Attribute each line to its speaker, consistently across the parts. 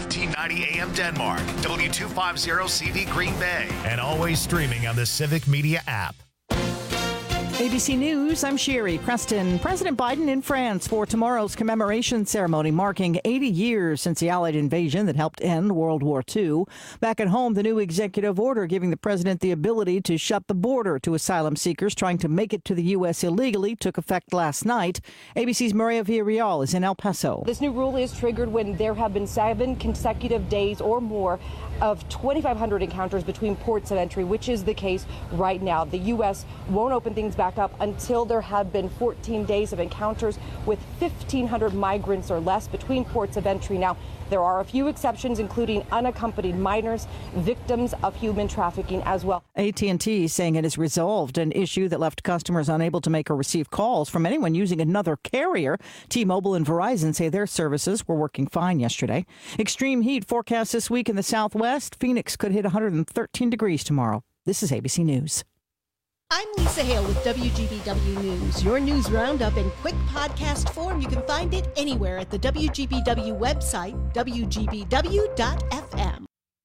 Speaker 1: 1490 AM Denmark, W250 CV Green Bay, and always streaming on the Civic Media app.
Speaker 2: ABC News, I'm Sherry Preston. President Biden in France for tomorrow's commemoration ceremony marking 80 years since the Allied invasion that helped end World War II. Back at home, the new executive order giving the president the ability to shut the border to asylum seekers trying to make it to the U.S. illegally took effect last night. ABC's Maria Villarreal is in El Paso.
Speaker 3: This new rule is triggered when there have been 7 consecutive days or more of 2,500 encounters between ports of entry, which is the case right now. The U.S. won't open things back up until there have been 14 days of encounters with 1,500 migrants or less between ports of entry. Now, there are a few exceptions, including unaccompanied minors, victims of human trafficking as well.
Speaker 2: AT&T saying it has resolved an issue that left customers unable to make or receive calls from anyone using another carrier. T-Mobile and Verizon say their services were working fine yesterday. Extreme heat forecast this week in the Southwest. Phoenix could hit 113 degrees tomorrow. This is ABC News.
Speaker 4: I'm Lisa Hale with WGBW News. Your news roundup in quick podcast form. You can find it anywhere at the WGBW website, WGBW.FM.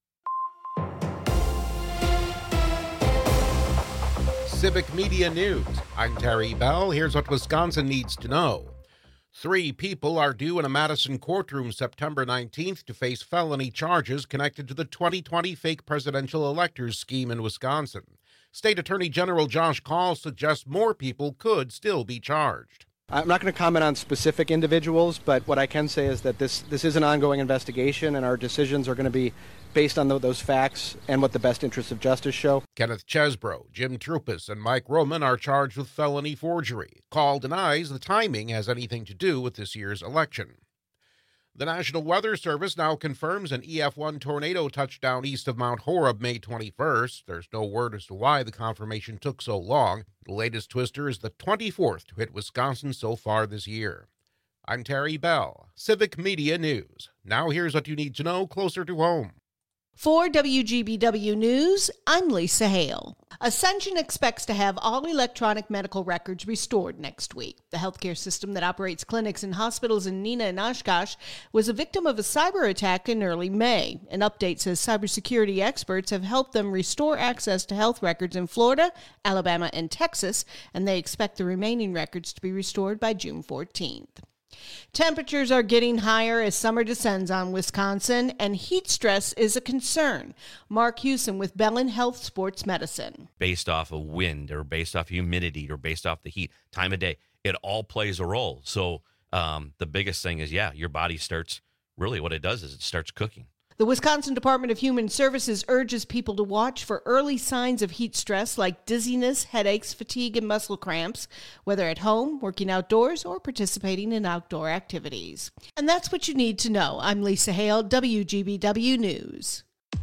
Speaker 5: Civic Media News. I'm Terry Bell. Here's what Wisconsin needs to know. 3 people are due in a Madison courtroom September 19th to face felony charges connected to the 2020 fake presidential electors scheme in Wisconsin. State Attorney General Josh Kaul suggests more people could still be charged.
Speaker 6: I'm not going to comment on specific individuals, but what I can say is that this is an ongoing investigation, and our decisions are going to be based on those facts and what the best interests of justice show.
Speaker 5: Kenneth Chesbro, Jim Trupis, and Mike Roman are charged with felony forgery. Kaul denies the timing has anything to do with this year's election. The National Weather Service now confirms an EF1 tornado touchdown east of Mount Horeb May 21st. There's no word as to why the confirmation took so long. The latest twister is the 24th to hit Wisconsin so far this year. I'm Terry Bell, Civic Media News. Now here's what you need to know closer to home.
Speaker 4: For WGBW News, I'm Lisa Hale. Ascension expects to have all electronic medical records restored next week. The healthcare system that operates clinics and hospitals in Neenah and Oshkosh was a victim of a cyber attack in early May. An update says cybersecurity experts have helped them restore access to health records in Florida, Alabama, and Texas, and they expect the remaining records to be restored by June 14th. Temperatures are getting higher as summer descends on Wisconsin, and heat stress is a concern. Mark Hewson with Bellin Health Sports Medicine.
Speaker 7: Based off of wind or based off humidity or based off the heat, time of day, it all plays a role. So the biggest thing is, your body starts, really what it does is it starts cooking.
Speaker 4: The Wisconsin Department of Human Services urges people to watch for early signs of heat stress like dizziness, headaches, fatigue, and muscle cramps, whether at home, working outdoors, or participating in outdoor activities. And that's what you need to know. I'm Lisa Hale, WGBW News.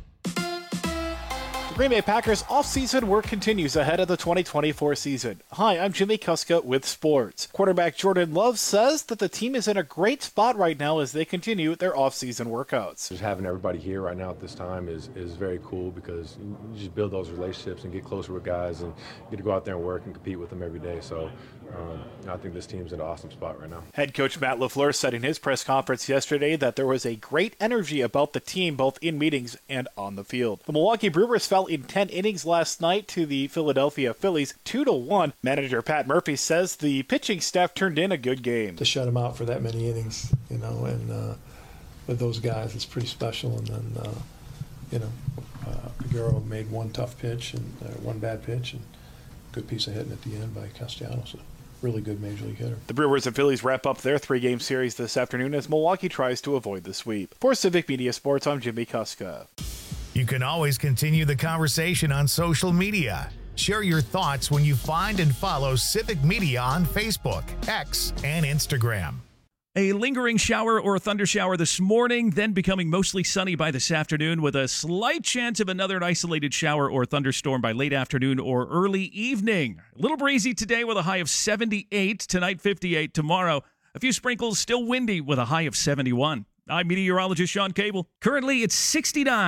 Speaker 8: The Green Bay Packers off-season work continues ahead of the 2024 season. Hi, I'm Jimmy Kuska with sports. Quarterback Jordan Love says that the team is in a great spot right now as they continue their off-season workouts.
Speaker 9: Just having everybody here right now at this time is very cool because you just build those relationships and get closer with guys and get to go out there and work and compete with them every day. So I think this team's in an awesome spot right now.
Speaker 8: Head coach Matt LaFleur said in his press conference yesterday that there was a great energy about the team both in meetings and on the field. The Milwaukee Brewers fell in 10 innings last night to the Philadelphia Phillies 2-1. Manager Pat Murphy says the pitching staff turned in a good game.
Speaker 10: To shut them out for that many innings, and with those guys, it's pretty special. And then, Figueroa made one tough pitch and one bad pitch, and good piece of hitting at the end by Castellanos. Really good major league hitter.
Speaker 8: The Brewers and Phillies wrap up their 3-game series this afternoon as Milwaukee tries to avoid the sweep. For Civic Media Sports, I'm Jimmy Kuska.
Speaker 1: You can always continue the conversation on social media. Share your thoughts when you find and follow Civic Media on Facebook, X, and Instagram.
Speaker 11: A lingering shower or thundershower this morning, then becoming mostly sunny by this afternoon with a slight chance of another isolated shower or thunderstorm by late afternoon or early evening. A little breezy today with a high of 78, tonight 58, tomorrow a few sprinkles, still windy with a high of 71. I'm meteorologist Sean Cable. Currently it's 69.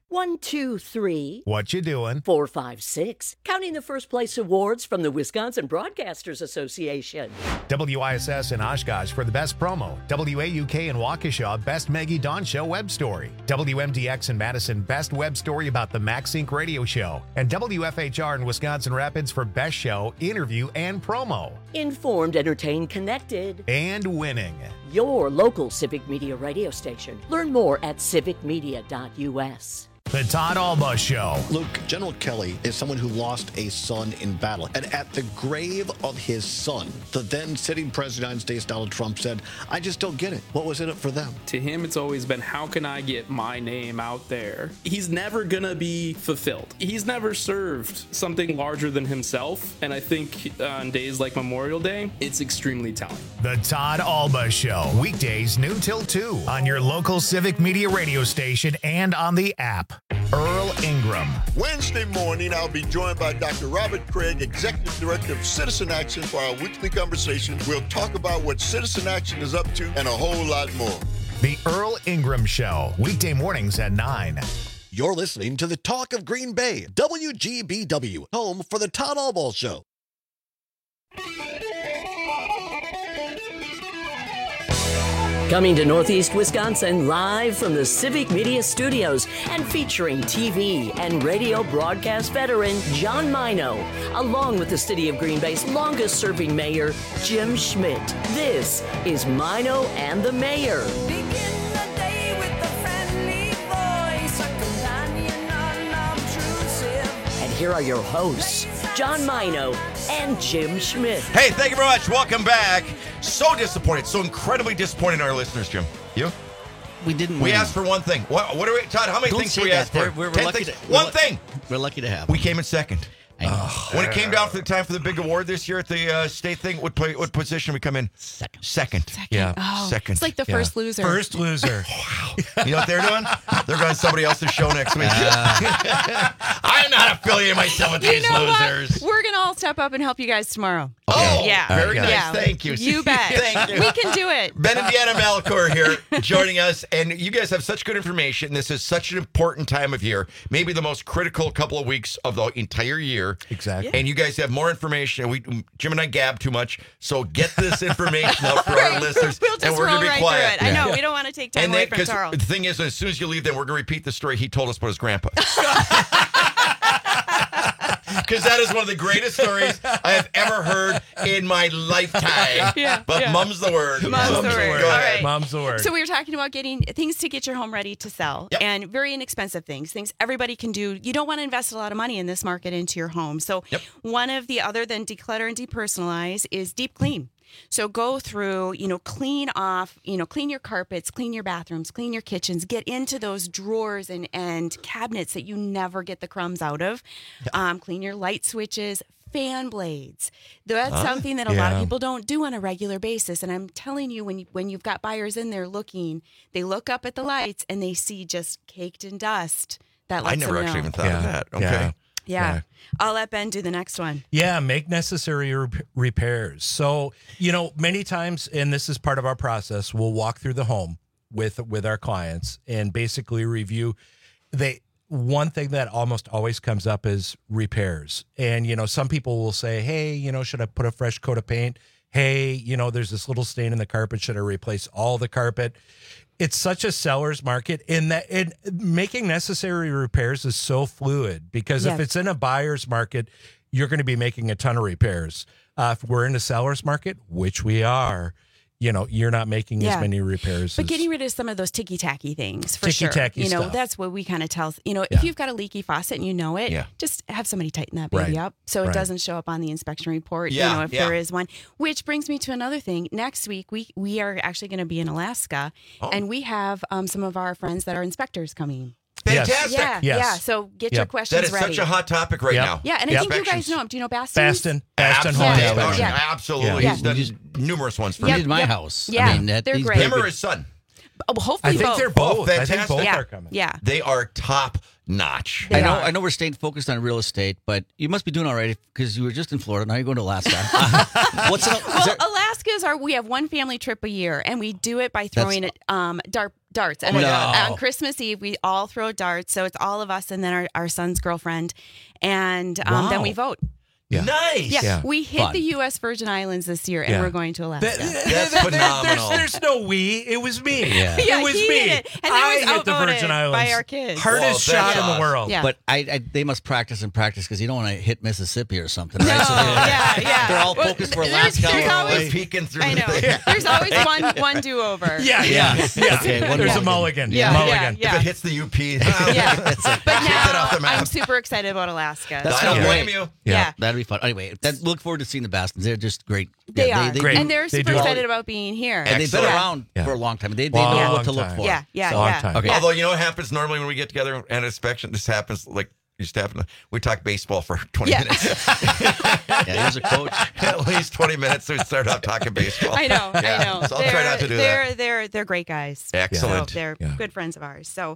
Speaker 12: 1, 2, 3.
Speaker 1: What you doing?
Speaker 12: 4, 5, 6. Counting the first place awards from the Wisconsin Broadcasters Association.
Speaker 1: WISS in Oshkosh for the best promo. WAUK in Waukesha, best Maggie Dawn Show web story. WMDX in Madison, best web story about the Max Inc. radio show. And WFHR in Wisconsin Rapids for best show, interview, and promo.
Speaker 12: Informed, entertained, connected.
Speaker 1: And winning.
Speaker 12: Your local Civic Media radio station. Learn more at civicmedia.us.
Speaker 1: The Todd Alba Show.
Speaker 13: Luke, General Kelly is someone who lost a son in battle. And at the grave of his son, the then sitting president of the United States, Donald Trump, said, I just don't get it. What was in it for them?
Speaker 14: To him, it's always been, how can I get my name out there? He's never going to be fulfilled. He's never served something larger than himself. And I think on days like Memorial Day, it's extremely telling.
Speaker 1: The Todd Alba Show. Weekdays noon till 2 on your local Civic Media radio station and on the app. Earl Ingram.
Speaker 15: Wednesday morning, I'll be joined by Dr. Robert Craig, Executive Director of Citizen Action, for our weekly conversation. We'll talk about what Citizen Action is up to and a whole lot more.
Speaker 1: The Earl Ingram Show. Weekday mornings at 9.
Speaker 13: You're listening to the Talk of Green Bay, WGBW, home for the Todd Alba Show.
Speaker 12: Coming to Northeast Wisconsin, live from the Civic Media Studios and featuring TV and radio broadcast veteran John Mino, along with the City of Green Bay's longest-serving mayor, Jim Schmidt. This is Mino and the Mayor. And here are your hosts, John Mino and Jim Schmidt.
Speaker 16: Hey, thank you very much. Welcome back. So disappointed, so incredibly disappointed in our listeners, Jim. You?
Speaker 17: We didn't
Speaker 16: We
Speaker 17: win.
Speaker 16: asked for one thing. What are we, Todd, how many
Speaker 17: Don't
Speaker 16: things
Speaker 17: say
Speaker 16: do we
Speaker 17: that.
Speaker 16: ask for?
Speaker 17: We're
Speaker 16: 10
Speaker 17: lucky
Speaker 16: things.
Speaker 17: to-
Speaker 16: One thing.
Speaker 17: We're lucky to have.
Speaker 16: We came in second. When it came down for the time for the big award this year at the state thing, what position we come in? Second. Yeah, second.
Speaker 18: It's like the first loser.
Speaker 19: First loser.
Speaker 16: Wow. You know what they're doing? They're going to somebody else's show next week. I'm not affiliating myself with these losers.
Speaker 18: What? We're going to all step up and help you guys tomorrow.
Speaker 16: Oh,
Speaker 18: yeah.
Speaker 16: Very nice.
Speaker 18: Yeah.
Speaker 16: Thank you.
Speaker 18: You bet.
Speaker 16: Thank you.
Speaker 18: We can do it.
Speaker 16: Ben and Deanna Malcor here joining us, and you guys have such good information. This is such an important time of year, maybe the most critical couple of weeks of the entire year.
Speaker 19: Exactly.
Speaker 16: And you guys have more information. Jim and I gab too much, so get this information out for our listeners,
Speaker 18: We'll just
Speaker 16: and we're
Speaker 18: roll
Speaker 16: going to be
Speaker 18: right
Speaker 16: quiet.
Speaker 18: through it. I know. We don't want to take time away from Charles.
Speaker 16: The thing is, as soon as you leave, then we're going to repeat the story he told us about his grandpa. Because that is one of the greatest stories I have ever heard in my lifetime. But mum's the word.
Speaker 18: Mum's the word.
Speaker 16: Go
Speaker 18: All
Speaker 16: ahead.
Speaker 18: right.
Speaker 19: Mom's the word.
Speaker 18: So we were talking about getting things to get your home ready to sell, and very inexpensive things everybody can do. You don't want to invest a lot of money in this market into your home. So one of the other than declutter and depersonalize is deep clean. So go through, clean off, clean your carpets, clean your bathrooms, clean your kitchens, get into those drawers and cabinets that you never get the crumbs out of. Clean your light switches, fan blades. That's something that a lot of people don't do on a regular basis. And I'm telling you, when you've got buyers in there looking, they look up at the lights and they see just caked in dust. That lets
Speaker 16: I never
Speaker 18: them
Speaker 16: actually
Speaker 18: know.
Speaker 16: even thought of that. Okay.
Speaker 18: Yeah. I'll let Ben do the next one.
Speaker 19: Yeah, make necessary repairs. So, many times, and this is part of our process, we'll walk through the home with our clients and basically review. One thing that almost always comes up is repairs. And, some people will say, hey, should I put a fresh coat of paint? Hey, there's this little stain in the carpet. Should I replace all the carpet? It's such a seller's market in that making necessary repairs is so fluid because if it's in a buyer's market, you're going to be making a ton of repairs. If we're in a seller's market, which we are, you're not making as many repairs.
Speaker 18: But getting rid of some of those ticky-tacky things, for sure.
Speaker 19: Ticky-tacky stuff.
Speaker 18: That's what we kind of tell, if you've got a leaky faucet and you know it, just have somebody tighten that baby up so it doesn't show up on the inspection report, if there is one. Which brings me to another thing. Next week, we are actually going to be in Alaska, and we have some of our friends that are inspectors coming.
Speaker 16: Fantastic.
Speaker 18: Yeah. So get your questions ready.
Speaker 16: That is such a hot topic right now.
Speaker 18: Yeah, and I think you guys know him. Do you know Baston?
Speaker 19: Baston
Speaker 16: Home.
Speaker 18: Yeah.
Speaker 16: Absolutely.
Speaker 18: Yeah.
Speaker 16: He's done numerous ones for
Speaker 17: He
Speaker 16: me.
Speaker 17: did my house.
Speaker 18: Yeah,
Speaker 17: I mean,
Speaker 18: they're great.
Speaker 16: Him or his son?
Speaker 18: Oh, hopefully
Speaker 19: I think
Speaker 18: both.
Speaker 19: they're both.
Speaker 16: Oh, fantastic.
Speaker 19: I think both are coming.
Speaker 18: Yeah.
Speaker 16: They are top notch.
Speaker 17: I know we're staying focused on real estate, but you must be doing all right because you were just in Florida. Now you're going to Alaska.
Speaker 18: Alaska is we have one family trip a year, and we do it by throwing dart Darts. And
Speaker 19: No.
Speaker 18: on Christmas Eve, we all throw darts. So it's all of us and then our son's girlfriend. And then we vote.
Speaker 19: Yeah.
Speaker 16: Nice.
Speaker 18: Yeah, we hit
Speaker 17: Fun.
Speaker 18: the U.S. Virgin Islands this year, and
Speaker 19: Yeah.
Speaker 18: we're going to Alaska.
Speaker 16: That's phenomenal.
Speaker 19: There's no we. It was me.
Speaker 17: Yeah.
Speaker 18: Yeah,
Speaker 19: it was
Speaker 18: he
Speaker 19: me.
Speaker 18: hit it. And then
Speaker 19: I
Speaker 18: it was
Speaker 19: hit the
Speaker 18: outvoted
Speaker 19: Virgin
Speaker 18: by
Speaker 19: Islands.
Speaker 18: our kids.
Speaker 19: Hardest
Speaker 16: Well,
Speaker 19: shot
Speaker 16: that's
Speaker 19: in the
Speaker 16: awesome.
Speaker 19: world.
Speaker 18: Yeah.
Speaker 17: But they must practice because you don't want to hit Mississippi or something, right?
Speaker 18: No,
Speaker 17: So
Speaker 18: yeah.
Speaker 17: they're all
Speaker 18: Well,
Speaker 17: focused for
Speaker 18: there's
Speaker 17: Alaska.
Speaker 18: always-
Speaker 16: Peeking through.
Speaker 18: I know. There's always one do-over.
Speaker 19: Yeah.
Speaker 17: Okay, one
Speaker 19: There's a
Speaker 17: mulligan.
Speaker 19: mulligan.
Speaker 18: Yeah,
Speaker 19: Mulligan.
Speaker 18: yeah.
Speaker 16: If it hits the UP,
Speaker 18: Yeah. But
Speaker 16: Take that off
Speaker 18: now
Speaker 16: the map.
Speaker 18: I'm super excited about Alaska.
Speaker 17: That's
Speaker 16: I don't
Speaker 17: great.
Speaker 16: blame you.
Speaker 18: Yeah.
Speaker 17: That'd be fun. Anyway, look forward to seeing the Bastons. They're just great.
Speaker 18: They are.
Speaker 19: Great.
Speaker 18: And they're
Speaker 19: They
Speaker 18: super
Speaker 19: do all-
Speaker 18: excited about being here.
Speaker 17: And they've been
Speaker 16: Excellent.
Speaker 17: around
Speaker 19: Yeah.
Speaker 17: for a long time. They
Speaker 19: Long
Speaker 17: know what to look
Speaker 19: time.
Speaker 17: for.
Speaker 18: Yeah, yeah,
Speaker 19: Long
Speaker 18: yeah.
Speaker 19: time.
Speaker 17: Okay.
Speaker 18: Yeah.
Speaker 16: Although, you know what happens normally when we get together and inspection? This happens like used to happen. We talk baseball for 20
Speaker 18: Yeah.
Speaker 16: minutes.
Speaker 17: Yeah, he's a coach.
Speaker 16: At least 20 minutes we start off talking baseball.
Speaker 18: I know.
Speaker 16: So I'll try not to do that.
Speaker 18: They're great guys.
Speaker 16: Excellent.
Speaker 18: So they're
Speaker 19: Yeah.
Speaker 18: good friends of ours. So,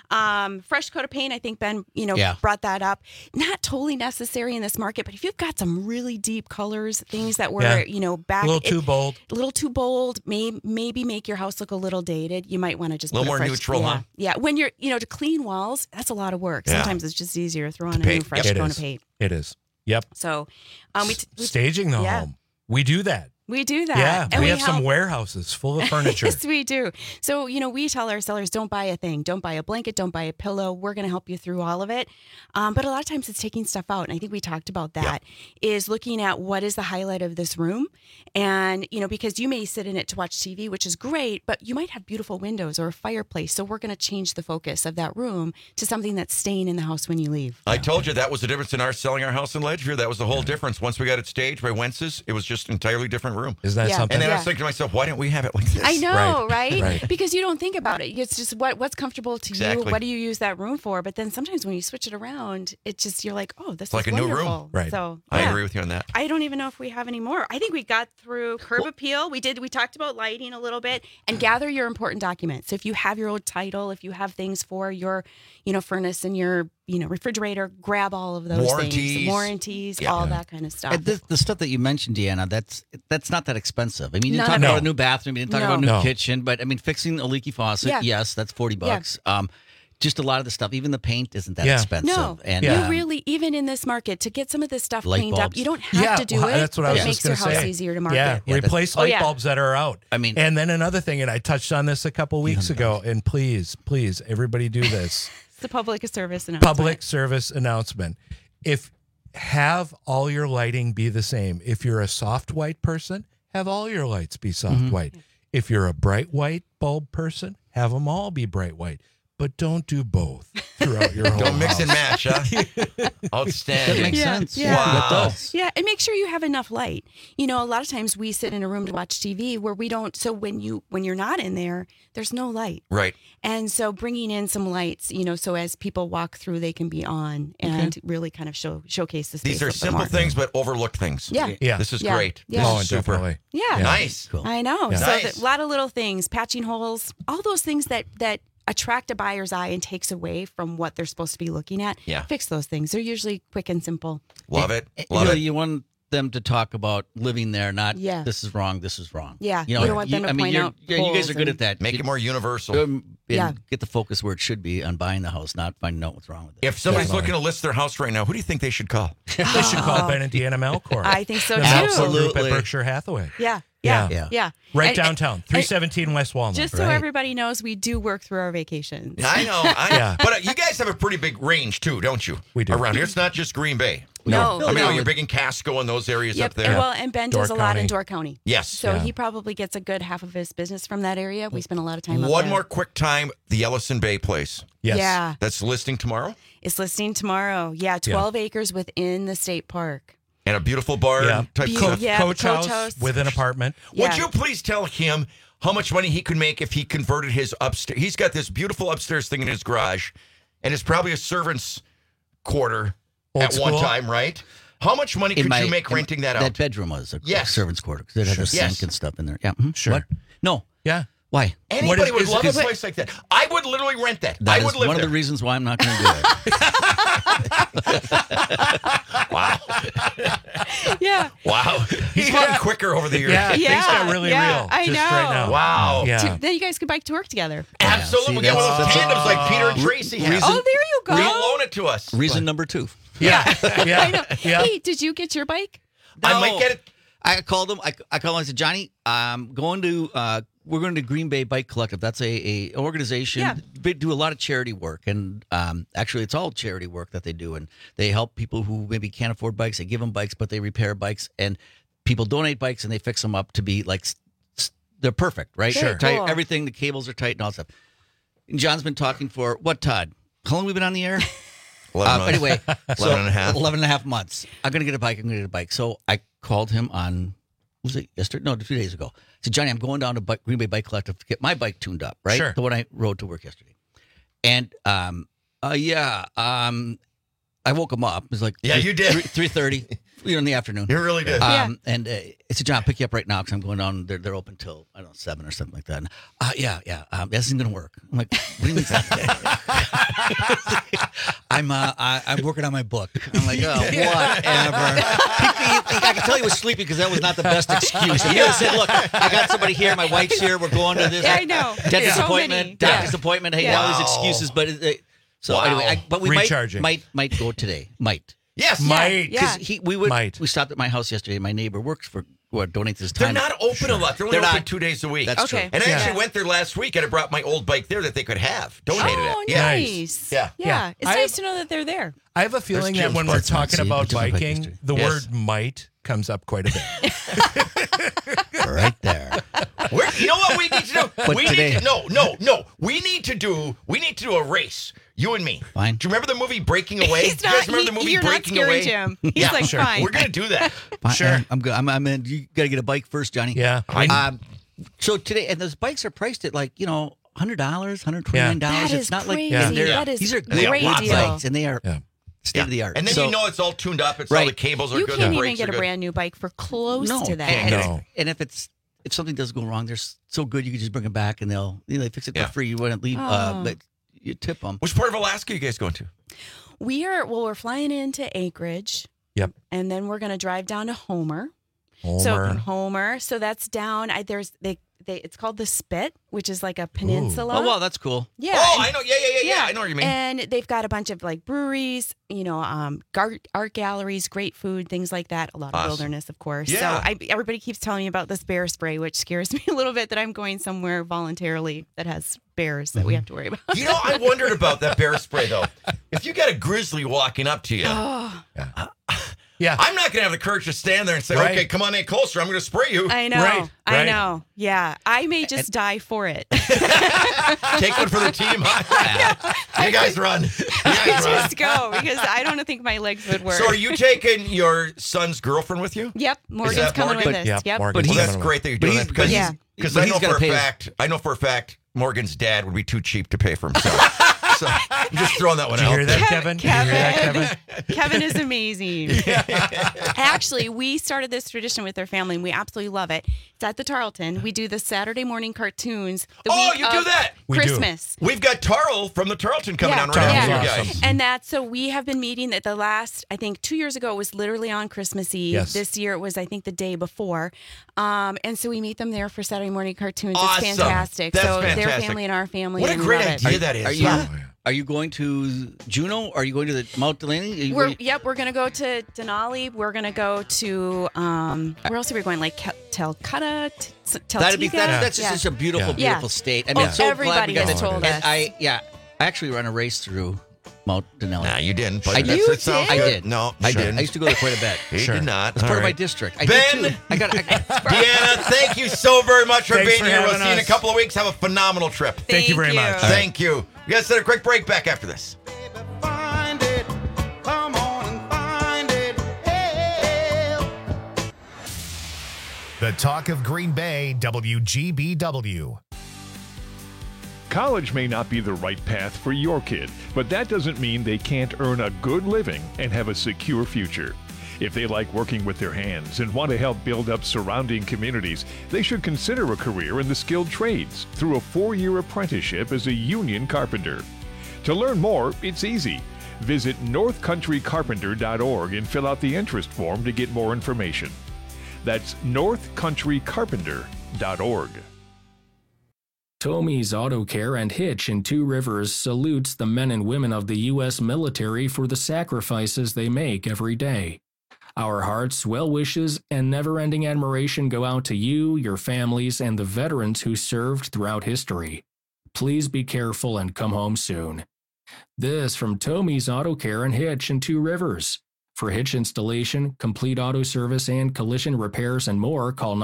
Speaker 18: fresh coat of paint. I think Ben,
Speaker 17: Yeah.
Speaker 18: brought that up. Not totally necessary in this market, but if you've got some really deep colors, things that were back
Speaker 19: A little too bold.
Speaker 18: a little too bold, maybe make your house look a little dated. You might want to just
Speaker 16: A little
Speaker 18: put
Speaker 16: more
Speaker 18: fresh,
Speaker 16: neutral,
Speaker 18: yeah.
Speaker 16: huh?
Speaker 18: Yeah, when you're to clean walls, that's a lot of work.
Speaker 16: Yeah.
Speaker 18: Sometimes it's just easier to throw on a
Speaker 16: paint.
Speaker 18: new fresh
Speaker 19: It
Speaker 18: coat
Speaker 19: is.
Speaker 18: of paint.
Speaker 19: It is. Yep.
Speaker 18: So, we
Speaker 19: Staging the
Speaker 18: yeah.
Speaker 19: home. We do that.
Speaker 18: We do that.
Speaker 19: Yeah.
Speaker 18: And
Speaker 19: we have
Speaker 18: help.
Speaker 19: some warehouses full of furniture.
Speaker 18: Yes, we do. So, we tell our sellers, don't buy a thing. Don't buy a blanket. Don't buy a pillow. We're going to help you through all of it. But a lot of times it's taking stuff out. And I think we talked about that, is looking at what is the highlight of this room. And, because you may sit in it to watch TV, which is great, but you might have beautiful windows or a fireplace. So we're going to change the focus of that room to something that's staying in the house when you leave.
Speaker 16: I told you that was the difference in our selling our house in Ledgeview. That was the whole difference. Once we got it staged by Wentz's, it was just an entirely different room.
Speaker 19: Isn't that something?
Speaker 16: And then I was thinking to myself, why didn't we have it like this?
Speaker 18: I know, right?
Speaker 19: Right.
Speaker 18: Because you don't think about it. It's just what's comfortable to
Speaker 16: Exactly.
Speaker 18: you. What do you use that room for? But then sometimes when you switch it around, it's just, you're like, oh, this
Speaker 16: It's like
Speaker 18: is
Speaker 16: a new
Speaker 18: wonderful.
Speaker 16: room.
Speaker 19: Right.
Speaker 18: So
Speaker 16: I
Speaker 18: yeah.
Speaker 16: agree with you on that.
Speaker 18: I don't even know if we have any more. I think we got through curb appeal. We talked about lighting a little bit, and gather your important documents. So if you have your old title, if you have things for your, furnace and your, refrigerator, grab all of those things. Warranties, all that kind of stuff.
Speaker 17: And the stuff that you mentioned, Deanna, that's not that expensive. I mean, you didn't
Speaker 18: None
Speaker 17: talk
Speaker 18: of
Speaker 17: about
Speaker 18: it.
Speaker 17: a new bathroom, you didn't talk
Speaker 18: No.
Speaker 17: about a new
Speaker 19: No.
Speaker 17: kitchen, but I mean, fixing a leaky faucet,
Speaker 18: Yeah.
Speaker 17: yes, that's $40. Just a lot of the stuff, even the paint isn't that
Speaker 19: Yeah.
Speaker 17: expensive.
Speaker 18: No,
Speaker 17: and
Speaker 18: you really, even in this market, to get some of this stuff
Speaker 17: Light
Speaker 18: cleaned up,
Speaker 17: bulbs.
Speaker 18: you don't have to do it.
Speaker 19: That's what I
Speaker 18: but
Speaker 19: was
Speaker 18: it makes
Speaker 19: just
Speaker 18: your
Speaker 19: going to
Speaker 18: house
Speaker 19: say.
Speaker 18: easier to market.
Speaker 19: Yeah,
Speaker 17: Yeah,
Speaker 19: replace
Speaker 18: Oh,
Speaker 19: light
Speaker 18: yeah.
Speaker 19: bulbs that are out.
Speaker 17: I mean-
Speaker 19: and then another thing, and I touched on this a couple weeks ago, and please, everybody do this.
Speaker 18: It's the public service announcement.
Speaker 19: Public service announcement. If have all your lighting be the same. If you're a soft white person, have all your lights be soft white. If you're a bright white bulb person, have them all be bright white. But don't do both throughout your whole
Speaker 16: Don't mix and
Speaker 19: house.
Speaker 16: match, huh? Outstanding.
Speaker 17: That makes sense.
Speaker 18: Yeah.
Speaker 16: Wow.
Speaker 17: It does.
Speaker 18: Yeah, and make sure you have enough light. A lot of times we sit in a room to watch TV where we don't. So when you're not in there, there's no light.
Speaker 16: Right.
Speaker 18: And so bringing in some lights, so as people walk through, they can be on and really kind of showcase the space.
Speaker 16: These are
Speaker 18: a bit
Speaker 16: simple
Speaker 18: more.
Speaker 16: things, but overlooked things.
Speaker 18: Yeah.
Speaker 19: Yeah.
Speaker 16: This is
Speaker 18: Yeah.
Speaker 16: great.
Speaker 18: Yeah.
Speaker 16: This
Speaker 19: Oh,
Speaker 16: is super.
Speaker 19: definitely.
Speaker 18: Yeah.
Speaker 16: Nice.
Speaker 17: Cool.
Speaker 18: I know.
Speaker 19: Yeah.
Speaker 18: So
Speaker 16: Nice.
Speaker 18: a lot of little things, patching holes, all those things that attract a buyer's eye and takes away from what they're supposed to be looking at.
Speaker 16: Yeah.
Speaker 18: Fix those things. They're usually quick and simple.
Speaker 16: Love it.
Speaker 17: You
Speaker 16: Love
Speaker 17: know,
Speaker 16: it.
Speaker 17: you want them to talk about living there, not
Speaker 18: Yeah.
Speaker 17: this is wrong, this is wrong.
Speaker 18: Yeah.
Speaker 17: You know,
Speaker 18: You don't want them to point
Speaker 17: you're-
Speaker 18: out
Speaker 17: yeah, you guys
Speaker 18: holes
Speaker 17: are good
Speaker 18: and-
Speaker 17: at that.
Speaker 16: Make
Speaker 17: You-
Speaker 16: it more universal.
Speaker 17: and
Speaker 18: Yeah.
Speaker 17: get the focus where it should be on buying the house, not finding out what's wrong with it.
Speaker 16: If somebody's looking to list their house right now, who do you think they should call?
Speaker 19: They should call Ben and Deanna Melkor.
Speaker 18: I think so
Speaker 19: The
Speaker 18: too.
Speaker 19: Melkor Group
Speaker 17: Absolutely.
Speaker 19: at Berkshire Hathaway.
Speaker 18: Yeah.
Speaker 19: Yeah.
Speaker 18: Yeah. Yeah.
Speaker 19: Right
Speaker 18: And-
Speaker 19: downtown, 317 West Walnut.
Speaker 18: Just so
Speaker 19: Right.
Speaker 18: everybody knows, we do work through our vacations.
Speaker 16: I know.
Speaker 19: Yeah.
Speaker 16: But you guys have a pretty big range too, don't you?
Speaker 19: We do.
Speaker 16: Around here, it's not just Green Bay.
Speaker 18: No.
Speaker 16: I mean,
Speaker 18: No.
Speaker 16: you're big in Casco and those areas
Speaker 18: Yep.
Speaker 16: up there.
Speaker 18: And Ben does
Speaker 19: Door
Speaker 18: a lot in
Speaker 19: County.
Speaker 18: Door County.
Speaker 16: Yes.
Speaker 18: So
Speaker 19: Yeah.
Speaker 18: he probably gets a good half of his business from that area. We spend a lot of time up
Speaker 16: One
Speaker 18: there.
Speaker 16: more quick time, the Ellison Bay place.
Speaker 19: Yes.
Speaker 18: Yeah.
Speaker 16: That's listing tomorrow.
Speaker 18: It's listing tomorrow. Yeah. 12 acres within the state park.
Speaker 16: And a beautiful barn
Speaker 19: Yeah.
Speaker 16: type
Speaker 18: Be-
Speaker 16: stuff.
Speaker 18: yeah.
Speaker 19: Coach
Speaker 18: Coach
Speaker 19: house
Speaker 18: house.
Speaker 19: with an apartment.
Speaker 18: Yeah.
Speaker 16: Would you please tell him how much money he could make if he converted his upstairs? He's got this beautiful upstairs thing in his garage, and it's probably a servant's quarter
Speaker 19: Old
Speaker 16: at one
Speaker 19: school?
Speaker 16: time, right? How much money could you make renting that out?
Speaker 17: That bedroom was a
Speaker 16: Yes.
Speaker 17: servant's quarter because it had a
Speaker 16: Yes.
Speaker 17: sink and stuff in there. Yeah. Mhm.
Speaker 19: Sure.
Speaker 17: What? No.
Speaker 19: Yeah.
Speaker 17: Why?
Speaker 16: Anybody
Speaker 19: What is-
Speaker 16: would
Speaker 19: is-
Speaker 16: love
Speaker 19: is-
Speaker 16: a place like that. I would literally rent that.
Speaker 17: That
Speaker 16: I
Speaker 17: is
Speaker 16: would live
Speaker 17: one
Speaker 16: there.
Speaker 17: of the reasons why I'm not going to do it.
Speaker 16: Wow.
Speaker 18: Yeah.
Speaker 16: Wow. He's gotten quicker over the years.
Speaker 19: Yeah, things got really real.
Speaker 18: I
Speaker 19: just
Speaker 18: know.
Speaker 19: right now.
Speaker 16: Wow.
Speaker 19: Yeah.
Speaker 18: Then you guys could bike to work together.
Speaker 16: Absolutely.
Speaker 17: See,
Speaker 16: We get one of those
Speaker 17: that's
Speaker 16: tandems like Peter and Tracy have.
Speaker 18: Oh, there you go.
Speaker 16: He'll loan it to us.
Speaker 17: Reason number 2.
Speaker 19: Yeah. Yeah.
Speaker 18: I know.
Speaker 19: Yeah.
Speaker 18: Hey, did you get your bike?
Speaker 16: I might get it.
Speaker 17: I called him. I called him. I said, Johnny, I'm going to. We're going to Green Bay Bike Collective. That's a organization.
Speaker 18: Yeah.
Speaker 17: They do a lot of charity work, and actually, it's all charity work that they do, and they help people who maybe can't afford bikes. They give them bikes, but they repair bikes, and people donate bikes, and they fix them up to be like they're perfect, right?
Speaker 18: Very
Speaker 17: Tight,
Speaker 18: cool.
Speaker 17: everything. The cables are tight and all that stuff. And John's been talking for what, Todd? How long we been on the air?
Speaker 16: 11 months.
Speaker 17: Anyway,
Speaker 16: 11 and a half.
Speaker 17: 11 and a half months. I'm going to get a bike. I'm going to get a bike. So I called him on, was it yesterday? No, 2 days ago. I said, Johnny, I'm going down to Green Bay Bike Collective to get my bike tuned up, right?
Speaker 19: Sure.
Speaker 17: The one I rode to work yesterday. And, I woke him up. It was like
Speaker 16: Yeah, you did.
Speaker 17: 3:30 in the afternoon.
Speaker 16: You really did.
Speaker 17: And I said, John, I'll pick you up right now because I'm going down. They're open till, I don't know, 7 or something like that. And, this isn't going to work. I'm like, what do you mean? I'm working on my book. I'm like, oh, whatever. I can tell you was sleepy because that was not the best excuse. If you had said, look, I got somebody here. My wife's here. We're going to this.
Speaker 18: Yeah, I know.
Speaker 17: Dentist
Speaker 18: So
Speaker 17: appointment.
Speaker 18: many.
Speaker 17: Doctor's appointment. Hey, all these excuses. But anyway, but we
Speaker 19: Recharging.
Speaker 17: might go today. Might.
Speaker 16: Yes.
Speaker 19: Might.
Speaker 18: Yeah.
Speaker 17: Because we stopped at my house yesterday. My neighbor works for donates his
Speaker 16: They're
Speaker 17: time.
Speaker 16: not open a lot. They're only
Speaker 17: They're
Speaker 16: open
Speaker 17: not.
Speaker 16: 2 days a week.
Speaker 17: That's
Speaker 18: Okay.
Speaker 17: true.
Speaker 16: And I
Speaker 18: Yeah.
Speaker 16: actually went there last week and I brought my old bike there that they could have. Donated
Speaker 18: Oh,
Speaker 16: it. Yeah.
Speaker 18: nice.
Speaker 16: Yeah.
Speaker 18: Yeah. It's
Speaker 19: I
Speaker 18: nice to know that they're there.
Speaker 19: I have a feeling
Speaker 16: There's
Speaker 19: that when
Speaker 16: Jim's
Speaker 19: we're
Speaker 16: parts
Speaker 19: talking
Speaker 17: on.
Speaker 19: about
Speaker 17: See, different bike
Speaker 19: biking,
Speaker 17: history.
Speaker 19: the
Speaker 16: Yes.
Speaker 19: word might comes up quite a bit.
Speaker 17: Right there.
Speaker 16: You know what we need to do?
Speaker 17: But
Speaker 16: we
Speaker 17: today-
Speaker 16: need to, no. We need to do a race. You and me.
Speaker 17: Fine.
Speaker 16: Do you remember the movie Breaking Away?
Speaker 18: He's
Speaker 16: Do you guys
Speaker 18: not.
Speaker 16: remember the movie
Speaker 18: You're not
Speaker 16: Breaking
Speaker 18: scaring
Speaker 16: Away?
Speaker 18: Jim. He's
Speaker 16: Yeah,
Speaker 18: like,
Speaker 16: sure.
Speaker 18: fine.
Speaker 16: We're gonna do that.
Speaker 19: Sure.
Speaker 17: I'm good. I'm in. You got to get a bike first, Johnny.
Speaker 19: Yeah.
Speaker 17: So today, and those bikes are priced at like $100, $129.
Speaker 18: That is
Speaker 17: It's not
Speaker 18: crazy.
Speaker 17: like
Speaker 19: Yeah.
Speaker 18: That is
Speaker 17: these are
Speaker 16: They are
Speaker 17: great
Speaker 16: great
Speaker 18: deal.
Speaker 17: bikes, and they are
Speaker 19: Yeah.
Speaker 17: state of the art.
Speaker 16: And then
Speaker 17: So-
Speaker 16: you know it's all tuned up. It's all
Speaker 17: Right.
Speaker 16: the cables are
Speaker 18: You
Speaker 16: good.
Speaker 18: can't
Speaker 16: the
Speaker 18: even
Speaker 16: brakes
Speaker 18: get
Speaker 16: are
Speaker 18: a
Speaker 16: good.
Speaker 18: brand new bike for close
Speaker 17: no,
Speaker 18: to that.
Speaker 17: And if something does go wrong, they're so good you can just bring them back and they fix it
Speaker 16: Yeah.
Speaker 17: for free. You wouldn't leave,
Speaker 18: Oh.
Speaker 17: but you tip them.
Speaker 16: Which part of Alaska are you guys going to?
Speaker 18: We're flying into Anchorage.
Speaker 19: Yep.
Speaker 18: And then we're going to drive down to Homer.
Speaker 19: Homer.
Speaker 18: So Homer. So that's down. It's called the Spit, which is like a peninsula.
Speaker 17: Oh wow, that's cool.
Speaker 18: Yeah.
Speaker 16: Oh,
Speaker 18: and-
Speaker 16: I know. Yeah. I know what you mean.
Speaker 18: And they've got a bunch of like breweries, art galleries, great food, things like that. A lot of
Speaker 16: Awesome.
Speaker 18: wilderness, of course.
Speaker 16: Yeah.
Speaker 18: So everybody keeps telling me about this bear spray, which scares me a little bit that I'm going somewhere voluntarily that has bears that we have to worry about.
Speaker 16: You know, I wondered about that bear spray though. If you got a grizzly walking up to you,
Speaker 19: Yeah.
Speaker 16: I'm not going to have the courage to stand there and say,
Speaker 19: Right.
Speaker 16: "Okay, come on in closer. I'm going to spray you."
Speaker 18: I know.
Speaker 19: Right,
Speaker 18: I
Speaker 19: right.
Speaker 18: know. Yeah. I may just die for it.
Speaker 16: Take one for the team. You guys run. You guys run.
Speaker 18: Just go because I don't think my legs would work.
Speaker 16: So, are you taking your son's girlformed with you?
Speaker 18: Yep. Morgan's
Speaker 16: that
Speaker 18: coming
Speaker 16: Morgan?
Speaker 18: with us.
Speaker 19: Yeah,
Speaker 18: Yep.
Speaker 19: Morgan.
Speaker 17: But
Speaker 16: Well,
Speaker 17: he's-
Speaker 16: that's great that you're
Speaker 17: but
Speaker 16: doing
Speaker 17: he's-
Speaker 16: that because
Speaker 18: Yeah.
Speaker 16: because
Speaker 17: but
Speaker 16: I
Speaker 17: he's
Speaker 16: know
Speaker 17: gotta
Speaker 16: for a
Speaker 17: pay his-
Speaker 16: fact Morgan's dad would be too cheap to pay for himself. So I'm just throwing that one
Speaker 19: Did you
Speaker 16: out.
Speaker 19: hear that, Kevin? Did you hear that, Kevin?
Speaker 18: Kevin is amazing. Actually, we started this tradition with our family, and we absolutely love it. It's at the Tarleton. We do the Saturday morning cartoons. The
Speaker 16: Oh,
Speaker 18: week
Speaker 16: you do
Speaker 18: of
Speaker 16: that?
Speaker 19: We do.
Speaker 18: Christmas.
Speaker 16: We've got Tarl from the Tarleton coming
Speaker 18: Yeah.
Speaker 16: down right now,
Speaker 19: Tarleton's
Speaker 16: you
Speaker 19: awesome.
Speaker 16: guys.
Speaker 18: And that's so we have been meeting at the last, I think 2 years ago, it was literally on Christmas Eve.
Speaker 19: Yes.
Speaker 18: This year it was, I think, the day before. And so we meet them there for Saturday morning cartoons.
Speaker 16: Awesome.
Speaker 18: It's fantastic.
Speaker 16: That's
Speaker 18: so their
Speaker 16: fantastic.
Speaker 18: family and our family.
Speaker 16: What a
Speaker 18: and
Speaker 16: great
Speaker 18: love it.
Speaker 16: idea that is.
Speaker 17: Are you going to Juneau? Are you going to the Mount Delaney?
Speaker 18: We're going to go to Denali. We're going to go to, where else are we going? Like Calcutta, Teltica?
Speaker 17: That's
Speaker 18: Yeah.
Speaker 17: just such a beautiful,
Speaker 18: Yeah.
Speaker 17: beautiful state. I
Speaker 18: Oh,
Speaker 17: mean, so
Speaker 18: everybody
Speaker 17: glad we
Speaker 18: has
Speaker 17: got
Speaker 18: told
Speaker 17: it.
Speaker 18: us.
Speaker 17: And I actually ran a race through Mount Denali.
Speaker 16: Nah, you didn't. But
Speaker 17: I
Speaker 16: that's-
Speaker 17: did.
Speaker 16: it sounds
Speaker 17: I
Speaker 16: good.
Speaker 17: did.
Speaker 16: No,
Speaker 17: I
Speaker 16: sure.
Speaker 17: did. I used to go there quite a bit.
Speaker 16: He did not.
Speaker 17: It's part
Speaker 16: All
Speaker 17: of my
Speaker 16: right.
Speaker 17: district. I
Speaker 16: Ben,
Speaker 17: did too. I got.
Speaker 16: Deanna, thank you so very much for
Speaker 19: Thanks
Speaker 16: being
Speaker 19: for
Speaker 16: here. We'll
Speaker 19: having
Speaker 16: see you in a
Speaker 19: us.
Speaker 16: couple of weeks. Have a phenomenal trip.
Speaker 19: Thank you very much.
Speaker 16: Thank you. We got to set a quick break. Back after this.
Speaker 20: Find it. Come on and find it. Hey.
Speaker 1: The talk of Green Bay, WGBW.
Speaker 21: College may not be the right path for your kid, but that doesn't mean they can't earn a good living and have a secure future. If they like working with their hands and want to help build up surrounding communities, they should consider a career in the skilled trades through a 4-year apprenticeship as a union carpenter. To learn more, it's easy. Visit northcountrycarpenter.org and fill out the interest form to get more information. That's northcountrycarpenter.org.
Speaker 3: Tommy's Auto Care and Hitch in Two Rivers salutes the men and women of the U.S. military for the sacrifices they make every day. Our hearts, well wishes, and never-ending admiration go out to you, your families, and the veterans who served throughout history. Please be careful and come home soon. This from Tommy's Auto Care and Hitch in Two Rivers. For hitch installation, complete auto service, and collision repairs and more, call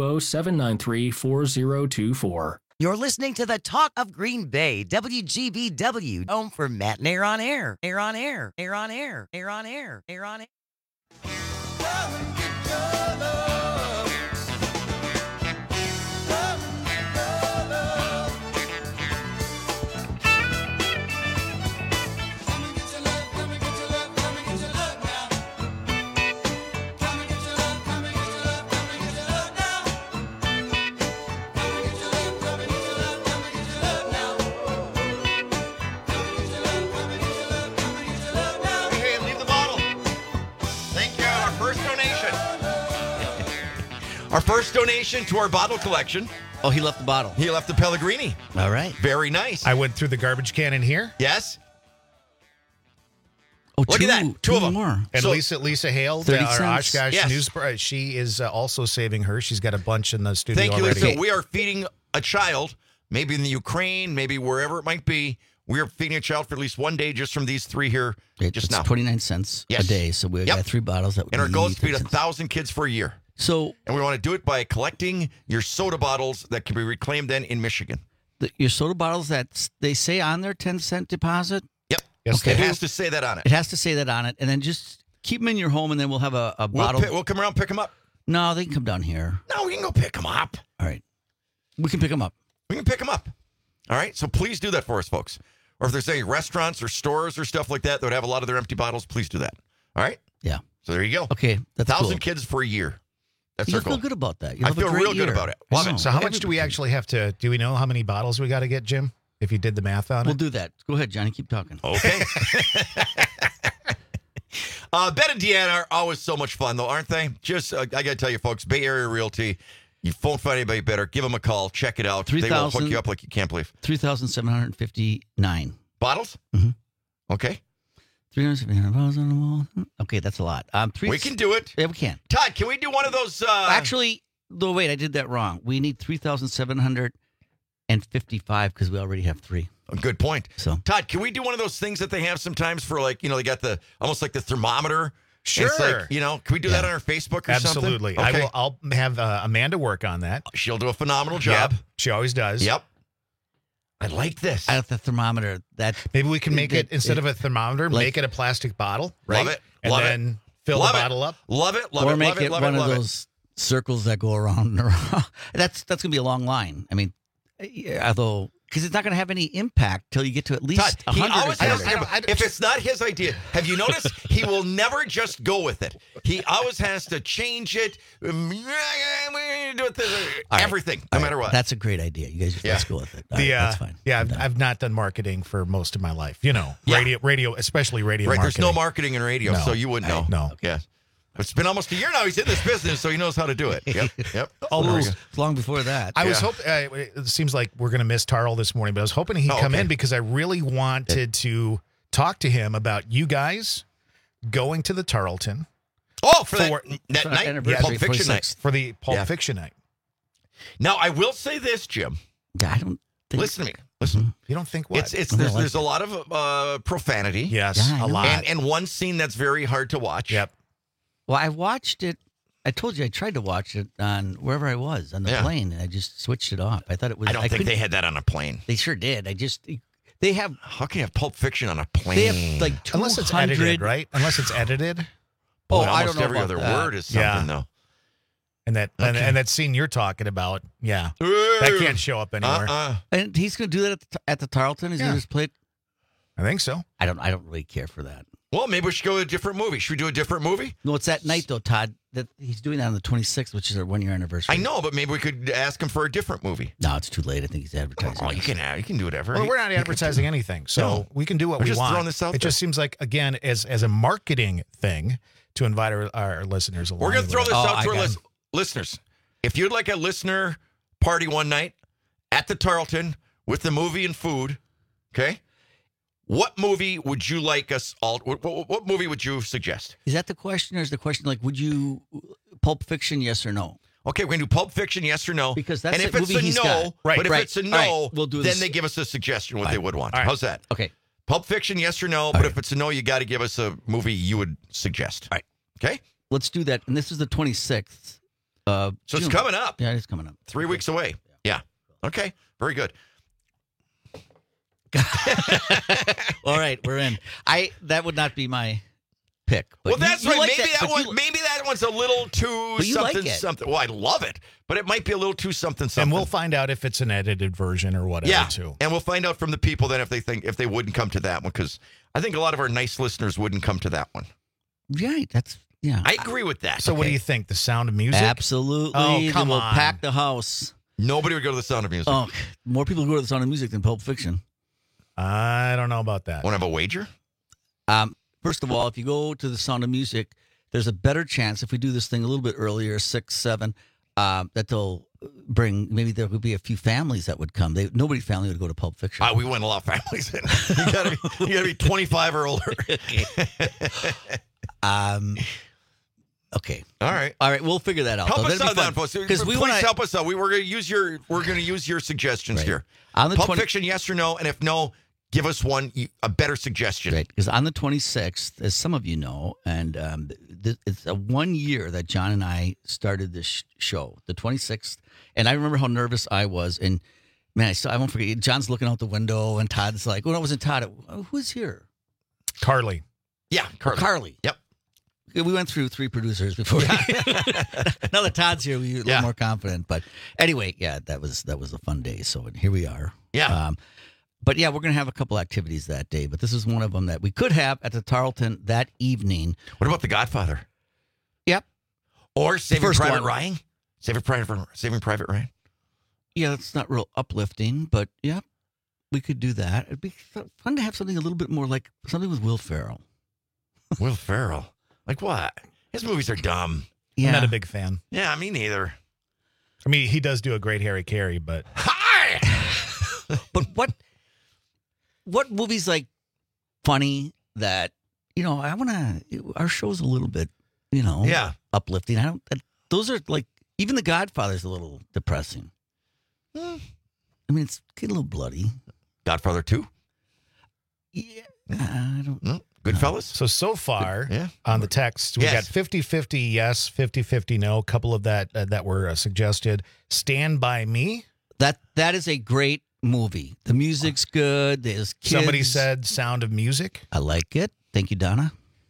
Speaker 3: 920-793-4024.
Speaker 22: You're listening to the Talk of Green Bay, WGBW, home for Matt and Air on Air. Air on Air. Air on Air. Air on Air. Air on Air.
Speaker 16: Our first donation to our bottle collection.
Speaker 17: Oh, he left the bottle.
Speaker 16: He left the Pellegrini.
Speaker 17: All right.
Speaker 16: Very nice.
Speaker 1: I went through the garbage can in here.
Speaker 16: Yes.
Speaker 17: Oh,
Speaker 16: Look at that. Two of them.
Speaker 17: More.
Speaker 1: And
Speaker 16: So-
Speaker 1: Lisa Hale,
Speaker 17: 30
Speaker 1: our
Speaker 17: cents.
Speaker 1: Oshkosh
Speaker 16: Yes.
Speaker 1: News, she is also saving her. She's got a bunch in the studio
Speaker 16: Thank you,
Speaker 1: already.
Speaker 16: Lisa. We are feeding a child, maybe in the Ukraine, maybe wherever it might be. We are feeding a child for at least one day just from these three here just
Speaker 17: It's
Speaker 16: now.
Speaker 17: 29 cents
Speaker 16: Yes.
Speaker 17: a day. So we
Speaker 16: Yep.
Speaker 17: got 3 bottles. That would
Speaker 16: And our
Speaker 17: be
Speaker 16: goal is to feed
Speaker 17: 30 cents.
Speaker 16: 1,000 kids for a year.
Speaker 17: So
Speaker 16: And we want to do it by collecting your soda bottles that can be reclaimed then in Michigan.
Speaker 17: your soda bottles that they say on their 10-cent deposit,
Speaker 16: Yep.
Speaker 1: Yes,
Speaker 16: It has to say that on it.
Speaker 17: it has to say that on it. And then just keep them in your home, and then we'll have a bottle.
Speaker 16: We'll come around and pick them up.
Speaker 17: No, they can come down here.
Speaker 16: No, we can go pick them up.
Speaker 17: All right. We can pick them up.
Speaker 16: We can pick them up. All right. So please do that for us, folks. Or if there's any restaurants or stores or stuff like that that would have a lot of their empty bottles, please do that. All right.
Speaker 17: Yeah.
Speaker 16: So there you go.
Speaker 17: Okay. That's
Speaker 16: 1,000
Speaker 17: cool.
Speaker 16: kids for a year. That's
Speaker 17: You'll
Speaker 16: our goal.
Speaker 17: feel good about that. You'll
Speaker 16: I
Speaker 17: have a
Speaker 16: feel
Speaker 17: great
Speaker 16: real good
Speaker 17: year.
Speaker 16: about it.
Speaker 17: I
Speaker 16: Love
Speaker 17: know.
Speaker 16: it.
Speaker 1: So how much do we actually have to, do we know how many bottles we got to get, Jim? If you did the math on
Speaker 17: We'll
Speaker 1: it?
Speaker 17: do that. Go ahead, Johnny. Keep talking.
Speaker 16: Okay. Ben and Deanna are always so much fun, though, aren't they? Just, I got to tell you, folks, Bay Area Realty, you won't find anybody better. Give them a call. Check it out. They will hook you up like you can't believe.
Speaker 17: 3,759.
Speaker 16: Bottles?
Speaker 17: Mm-hmm.
Speaker 16: Okay.
Speaker 17: 3,700 bottles on the wall. Okay, that's a lot.
Speaker 16: We can do it.
Speaker 17: Yeah, we can.
Speaker 16: Todd, can we do one of those?
Speaker 17: Actually, no, wait, I did that wrong. We need 3,755 because we already have 3.
Speaker 16: Good point.
Speaker 17: So,
Speaker 16: Todd, can we do one of those things that they have sometimes for they got the almost like the thermometer?
Speaker 1: Sure.
Speaker 16: It's like, can we do that on our Facebook or
Speaker 1: Absolutely.
Speaker 16: something? Okay.
Speaker 1: I'll have Amanda work on that.
Speaker 16: She'll do a phenomenal job.
Speaker 1: Yep. She always does.
Speaker 16: Yep. I like this.
Speaker 17: I have the thermometer.
Speaker 1: Maybe we can make it instead of a thermometer, make it a plastic bottle, right?
Speaker 16: Love it.
Speaker 1: And
Speaker 16: Love
Speaker 1: then
Speaker 16: it.
Speaker 1: fill
Speaker 16: Love
Speaker 1: the
Speaker 16: it.
Speaker 1: bottle up.
Speaker 16: Love it. Love
Speaker 17: or
Speaker 16: it.
Speaker 17: make
Speaker 16: Love it.
Speaker 17: it
Speaker 16: Love
Speaker 17: one
Speaker 16: it.
Speaker 17: of
Speaker 16: Love
Speaker 17: those circles that go around and around. That's going to be a long line. I mean, although, because it's not going to have any impact till you get to at least
Speaker 16: Todd, he
Speaker 17: 100.
Speaker 16: always has to, if it's not his idea, have you noticed? He will never just go with it. He always has to change it. Do it this, everything, no matter what.
Speaker 17: That's a great idea. You guys just let's go with it. All right, that's fine.
Speaker 1: Yeah, I've not done marketing for most of my life.
Speaker 16: Yeah.
Speaker 1: Radio, especially radio
Speaker 16: Right,
Speaker 1: marketing.
Speaker 16: there's no marketing in radio,
Speaker 1: No.
Speaker 16: so you wouldn't know.
Speaker 1: No.
Speaker 16: Yeah. It's been almost a year now. He's in this business, so he knows how to do it. Yep.
Speaker 1: Almost.
Speaker 17: It's long before that.
Speaker 1: I was hoping, it seems like we're going to miss Tarl this morning, but I was hoping he'd come in because I really wanted to talk to him about you guys going to the Tarleton.
Speaker 16: Oh, for that night?
Speaker 1: Yeah,
Speaker 16: Pulp Fiction night.
Speaker 1: For the Pulp Fiction night.
Speaker 16: Now, I will say this, Jim.
Speaker 17: I don't think...
Speaker 16: Listen to me. Listen.
Speaker 1: You don't think what?
Speaker 16: There's a lot of profanity.
Speaker 1: Yes, a lot.
Speaker 16: And one scene that's very hard to watch.
Speaker 1: Yep.
Speaker 17: Well, I watched it. I told you I tried to watch it on wherever I was on the plane, and I just switched it off. I thought it was.
Speaker 16: I don't think they had that on a plane.
Speaker 17: They sure did. They have.
Speaker 16: How can you have Pulp Fiction on a plane?
Speaker 17: They have like 200.
Speaker 1: Unless it's edited, right? Unless it's edited.
Speaker 16: Boy,
Speaker 17: I
Speaker 16: almost
Speaker 17: don't know
Speaker 16: every
Speaker 17: about
Speaker 16: other
Speaker 17: that.
Speaker 16: word is something, though.
Speaker 1: And that and that scene you're talking about, that can't show up anywhere.
Speaker 17: And he's going to do that at the Tarleton. He's going to just play it.
Speaker 1: I think so.
Speaker 17: I don't really care for that.
Speaker 16: Well, maybe we should go to a different movie. Should we do a different movie?
Speaker 17: No, it's that night though, Todd. That he's doing that on the 26th, which is our 1 year anniversary.
Speaker 16: I know, but maybe we could ask him for a different movie.
Speaker 17: No, it's too late. I think he's advertising.
Speaker 16: Oh, you can do whatever.
Speaker 1: Well, we're not advertising anything, so we can do what
Speaker 16: We're
Speaker 1: we
Speaker 16: just
Speaker 1: want.
Speaker 16: throwing this out
Speaker 1: It
Speaker 16: there.
Speaker 1: just seems like, again, as a marketing thing to invite our listeners along.
Speaker 16: We're going to throw
Speaker 1: with
Speaker 16: this
Speaker 1: it.
Speaker 16: out to our listeners. If you'd like a listener party one night at the Tarleton with the movie and food, okay? What movie would you like us all? What movie would you suggest?
Speaker 17: Is that the question, or is the question like, would you Pulp Fiction? Yes or no?
Speaker 16: Okay, we're gonna do Pulp Fiction, yes or no?
Speaker 17: Because that's
Speaker 16: and if
Speaker 17: the
Speaker 16: it's
Speaker 17: movie
Speaker 16: a
Speaker 17: he's
Speaker 16: no,
Speaker 17: got.
Speaker 16: but if it's a no,
Speaker 17: All right, we'll do
Speaker 16: then
Speaker 17: this.
Speaker 16: they give us a suggestion what
Speaker 17: All
Speaker 16: they
Speaker 17: right.
Speaker 16: would want.
Speaker 17: All right.
Speaker 16: How's that?
Speaker 17: Okay.
Speaker 16: Pulp Fiction, yes or no? But if it's a no, you got to give us a movie you would suggest.
Speaker 17: All right.
Speaker 16: Okay.
Speaker 17: Let's do that. And this is the 26th.
Speaker 16: So it's coming up.
Speaker 17: Yeah, it's coming up.
Speaker 16: 3 weeks away. Yeah. Okay. Very good.
Speaker 17: All right, we're in. That would not be my pick. But
Speaker 16: Well, that's
Speaker 17: you
Speaker 16: right.
Speaker 17: like
Speaker 16: Maybe that one's a little too
Speaker 17: But you like
Speaker 16: something
Speaker 17: it.
Speaker 16: something. Well, I love it, but it might be a little too something something.
Speaker 1: And we'll find out if it's an edited version or whatever,
Speaker 16: yeah,
Speaker 1: too.
Speaker 16: and we'll find out from the people then if they wouldn't come to that one, because I think a lot of our nice listeners wouldn't come to that one.
Speaker 17: Right. Yeah.
Speaker 16: I agree with that.
Speaker 1: So what do you think? The Sound of Music?
Speaker 17: Absolutely.
Speaker 1: Oh, come
Speaker 17: We'll
Speaker 1: on.
Speaker 17: pack the house.
Speaker 16: Nobody would go to the Sound of Music.
Speaker 17: Oh, more people go to the Sound of Music than Pulp Fiction.
Speaker 1: I don't know about that.
Speaker 16: Want to have a wager?
Speaker 17: First of all, if you go to the Sound of Music, there's a better chance if we do this thing a little bit earlier, 6, 7, that they'll bring. Maybe there would be a few families that would come. Nobody family would go to Pulp Fiction.
Speaker 16: We went a lot of families in. You gotta be 25 or older.
Speaker 17: Okay.
Speaker 16: All right.
Speaker 17: We'll figure that out.
Speaker 16: Help
Speaker 17: though.
Speaker 16: us
Speaker 17: That'd be
Speaker 16: out, then,
Speaker 17: fun.
Speaker 16: folks.
Speaker 17: 'Cause we wanna-
Speaker 16: help us out. We're going to use your suggestions
Speaker 17: Right.
Speaker 16: here.
Speaker 17: On the
Speaker 16: Pulp
Speaker 17: 20
Speaker 16: Fiction, yes or no? And if no, give us a better suggestion.
Speaker 17: Right, because on the 26th, as some of you know, and it's a 1 year that John and I started this show, the 26th. And I remember how nervous I was. And man, I won't forget. John's looking out the window, and Todd's like, "Well, it wasn't Todd. Who's here?"
Speaker 1: Carly.
Speaker 16: Yeah, Carly.
Speaker 17: Carly.
Speaker 16: Yep.
Speaker 17: We went through 3 producers before. Now that Todd's here, we're a little more confident. But anyway, yeah, that was a fun day. So here we are.
Speaker 16: Yeah.
Speaker 17: But yeah, we're going to have a couple activities that day. But this is one of them that we could have at the Tarleton that evening.
Speaker 16: What about The Godfather?
Speaker 17: Yep.
Speaker 16: Or Saving
Speaker 17: First
Speaker 16: Private
Speaker 17: one.
Speaker 16: Ryan? Saving Private Ryan?
Speaker 17: Yeah, it's not real uplifting, but yeah, we could do that. It'd be fun to have something a little bit more like something with Will Ferrell.
Speaker 16: Will Ferrell? Like what? His movies are dumb.
Speaker 17: Yeah.
Speaker 1: I'm not a big fan.
Speaker 16: Yeah, me neither.
Speaker 1: I mean, he does do a great Harry Carey, but
Speaker 17: But what movies like funny that I want to. Our show's a little bit, uplifting. Those are like even The Godfather's a little depressing. I mean, it's a little bloody.
Speaker 16: Godfather 2?
Speaker 17: Yeah, I don't.
Speaker 16: No? Goodfellas?
Speaker 1: So far
Speaker 16: Yeah.
Speaker 1: on the text, we
Speaker 16: Yes.
Speaker 1: got 50-50 yes, 50-50 no. A couple of that were suggested. Stand By Me.
Speaker 17: That is a great movie. The music's good. There's kids.
Speaker 1: Somebody said Sound of Music.
Speaker 17: I like it. Thank you, Donna.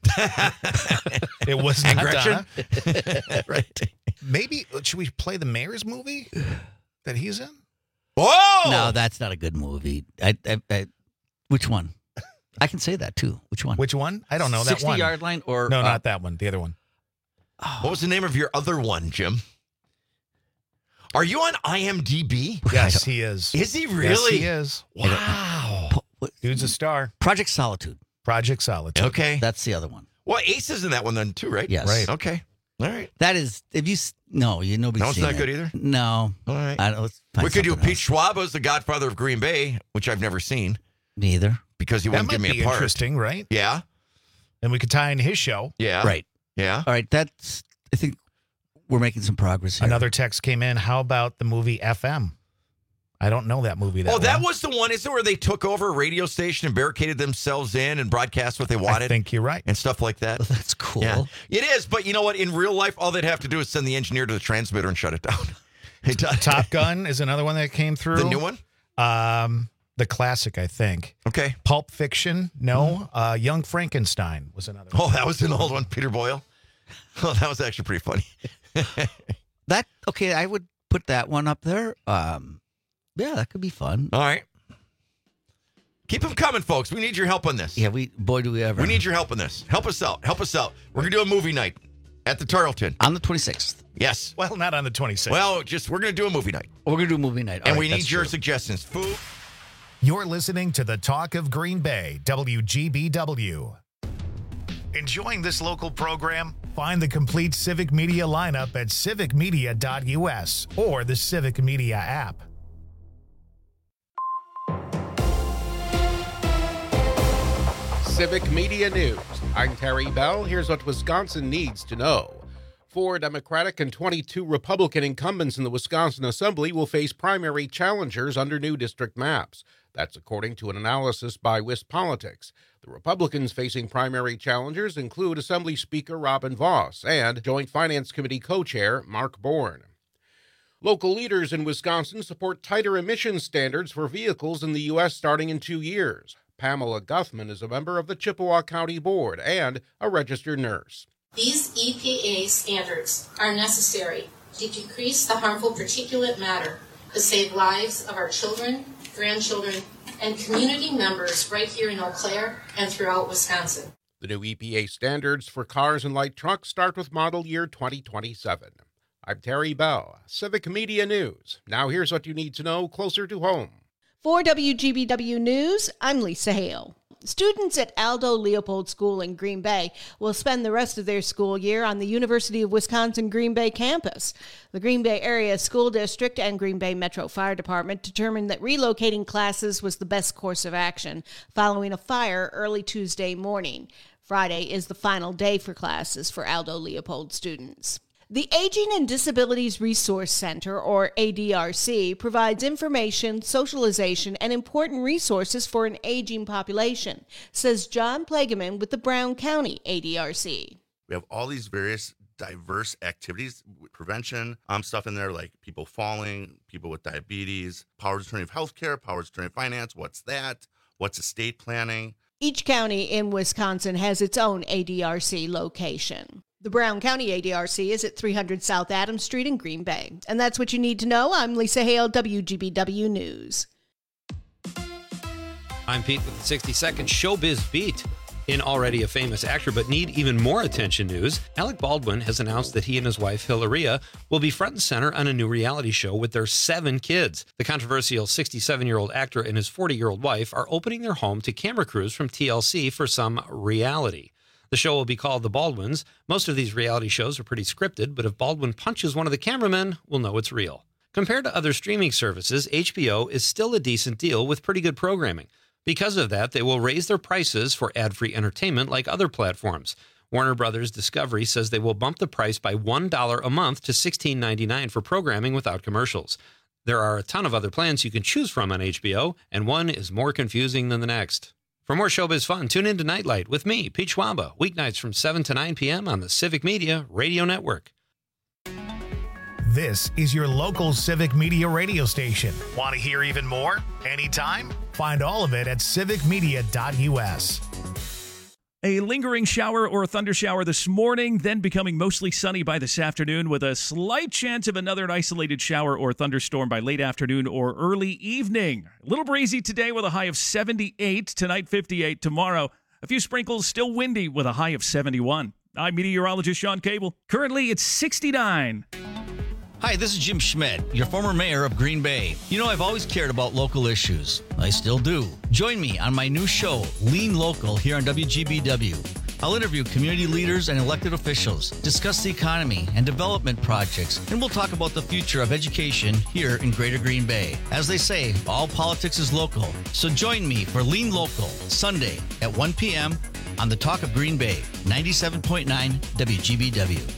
Speaker 1: It was
Speaker 16: And
Speaker 1: not
Speaker 16: Gretchen?
Speaker 1: Donna. Right. Maybe, should we play the mayor's movie that he's in?
Speaker 16: Whoa!
Speaker 17: No, that's not a good movie. Which one? I can say that too. Which one?
Speaker 1: Which one? I don't know. That
Speaker 17: 60 Yard Line or
Speaker 1: No, not that one. The other one.
Speaker 16: What was the name of your other one, Jim? Are you on IMDb?
Speaker 1: Yes, he is.
Speaker 16: Is he
Speaker 1: Yes,
Speaker 16: really?
Speaker 1: he is.
Speaker 16: Wow.
Speaker 1: Dude's a star.
Speaker 17: Project Solitude.
Speaker 1: Project Solitude.
Speaker 16: Okay.
Speaker 17: That's the other one.
Speaker 16: Well, Ace is in that one then too, right?
Speaker 17: Yes.
Speaker 1: Right.
Speaker 16: Okay. All right.
Speaker 17: That is. If you nobody's
Speaker 16: That one's
Speaker 17: seen
Speaker 16: not
Speaker 17: it.
Speaker 16: good either?
Speaker 17: No.
Speaker 16: All right.
Speaker 17: Let's find
Speaker 16: We could do
Speaker 17: something
Speaker 16: Pete Schwab as the Godfather of Green Bay, which I've never seen
Speaker 17: else. Neither.
Speaker 16: because he
Speaker 1: That
Speaker 16: wouldn't
Speaker 1: might
Speaker 16: give me
Speaker 1: be
Speaker 16: a part.
Speaker 1: interesting, right?
Speaker 16: Yeah.
Speaker 1: And we could tie in his show.
Speaker 16: Yeah.
Speaker 17: Right.
Speaker 16: Yeah.
Speaker 17: All right. That's. I think we're making some progress here.
Speaker 1: Another text came in. How about the movie FM? I don't know that movie that
Speaker 16: That
Speaker 1: well.
Speaker 16: was the one, isn't it, where they took over a radio station and barricaded themselves in and broadcast what they wanted?
Speaker 1: I think you're right.
Speaker 16: And stuff like that.
Speaker 17: That's cool.
Speaker 16: Yeah. It is, but you know what? In real life, all they'd have to do is send the engineer to the transmitter and shut it down.
Speaker 1: Top Gun is another one that came through.
Speaker 16: The new one?
Speaker 1: The classic, I think.
Speaker 16: Okay.
Speaker 1: Pulp Fiction, no. Young Frankenstein was another one.
Speaker 16: Oh, that was an old one, Peter Boyle. Oh, that was actually pretty funny.
Speaker 17: Okay, I would put that one up there. Yeah, that could be fun.
Speaker 16: All right. Keep them coming, folks. We need your help on this.
Speaker 17: Yeah, boy, do we ever.
Speaker 16: We need your help on this. Help us out. Help us out. We're going to do a movie night at the Tarleton.
Speaker 17: On the 26th.
Speaker 16: Yes.
Speaker 1: Well, not on the 26th.
Speaker 16: Well, we're going to do a movie night.
Speaker 17: We're going to do a movie night.
Speaker 16: And we need your suggestions. Food.
Speaker 1: You're listening to the Talk of Green Bay, WGBW. Enjoying this local program? Find the complete Civic Media lineup at civicmedia.us or the Civic Media app.
Speaker 5: Civic Media News. I'm Terry Bell. Here's what Wisconsin needs to know. 4 Democratic and 22 Republican incumbents in the Wisconsin Assembly will face primary challengers under new district maps. That's according to an analysis by WisPolitics. The Republicans facing primary challengers include Assembly Speaker Robin Vos and Joint Finance Committee co-chair Mark Bourne. Local leaders in Wisconsin support tighter emission standards for vehicles in the U.S. starting in 2 years. Pamela Guthman is a member of the Chippewa County Board and a registered nurse.
Speaker 2: These EPA standards are necessary to decrease the harmful particulate matter to save lives of our children, grandchildren, and community members right here in Eau Claire and throughout Wisconsin.
Speaker 5: The new EPA standards for cars and light trucks start with model year 2027. I'm Terry Bell, Civic Media News. Now here's what you need to know closer to home.
Speaker 4: For WGBW News, I'm Lisa Hale. Students at Aldo Leopold School in Green Bay will spend the rest of their school year on the University of Wisconsin Green Bay campus. The Green Bay Area School District and Green Bay Metro Fire Department determined that relocating classes was the best course of action following a fire early Tuesday morning. Friday is the final day for classes for Aldo Leopold students. The Aging and Disabilities Resource Center, or ADRC, provides information, socialization, and important resources for an aging population, says John Plageman with the Brown County ADRC.
Speaker 6: We have all these various diverse activities, prevention stuff in there, like people falling, people with diabetes, power of attorney of healthcare, power of attorney of finance. What's that? What's estate planning?
Speaker 4: Each county in Wisconsin has its own ADRC location. The Brown County ADRC is at 300 South Adams Street in Green Bay. And that's what you need to know. I'm Lisa Hale, WGBW News.
Speaker 23: I'm Pete with the 60-second Showbiz Beat. In already a famous actor but need even more attention news, Alec Baldwin has announced that he and his wife Hilaria will be front and center on a new reality show with their 7 kids. The controversial 67-year-old actor and his 40-year-old wife are opening their home to camera crews from TLC for some reality. The show will be called The Baldwins. Most of these reality shows are pretty scripted, but if Baldwin punches one of the cameramen, we'll know it's real. Compared to other streaming services, HBO is still a decent deal with pretty good programming. Because of that, they will raise their prices for ad-free entertainment like other platforms. Warner Brothers Discovery says they will bump the price by $1 a month to $16.99 for programming without commercials. There are a ton of other plans you can choose from on HBO, and one is more confusing than the next. For more showbiz fun, tune in to Nightlight with me, Pete Schwaba, weeknights from 7 to 9 p.m. on the Civic Media Radio Network.
Speaker 1: This is your local Civic Media radio station. Want to hear even more? Anytime? Find all of it at civicmedia.us.
Speaker 11: A lingering shower or thunder shower this morning, then becoming mostly sunny by this afternoon with a slight chance of another isolated shower or thunderstorm by late afternoon or early evening. A little breezy today with a high of 78, tonight 58, tomorrow a few sprinkles, still windy with a high of 71. I'm meteorologist Sean Cable. Currently it's 69.
Speaker 17: Hi, this is Jim Schmidt, your former mayor of Green Bay. You know, I've always cared about local issues. I still do. Join me on my new show, Lean Local, here on WGBW. I'll interview community leaders and elected officials, discuss the economy and development projects, and we'll talk about the future of education here in Greater Green Bay. As they say, all politics is local. So join me for Lean Local, Sunday at 1 p.m. on the Talk of Green Bay, 97.9 WGBW.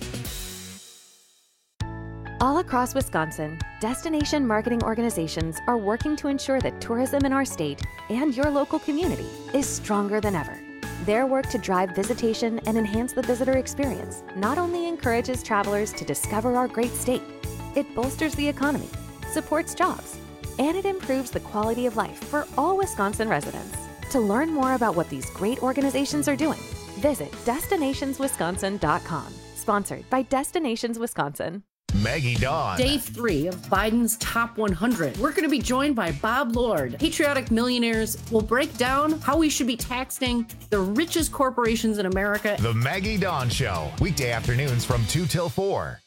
Speaker 24: All across Wisconsin, destination marketing organizations are working to ensure that tourism in our state and your local community is stronger than ever. Their work to drive visitation and enhance the visitor experience not only encourages travelers to discover our great state, it bolsters the economy, supports jobs, and it improves the quality of life for all Wisconsin residents. To learn more about what these great organizations are doing, visit destinationswisconsin.com. Sponsored by Destinations Wisconsin.
Speaker 1: Maggie Dawn.
Speaker 7: Day 3 of Biden's Top 100. We're going to be joined by Bob Lord. Patriotic Millionaires will break down how we should be taxing the richest corporations in America.
Speaker 1: The Maggie Dawn Show. Weekday afternoons from 2 till 4.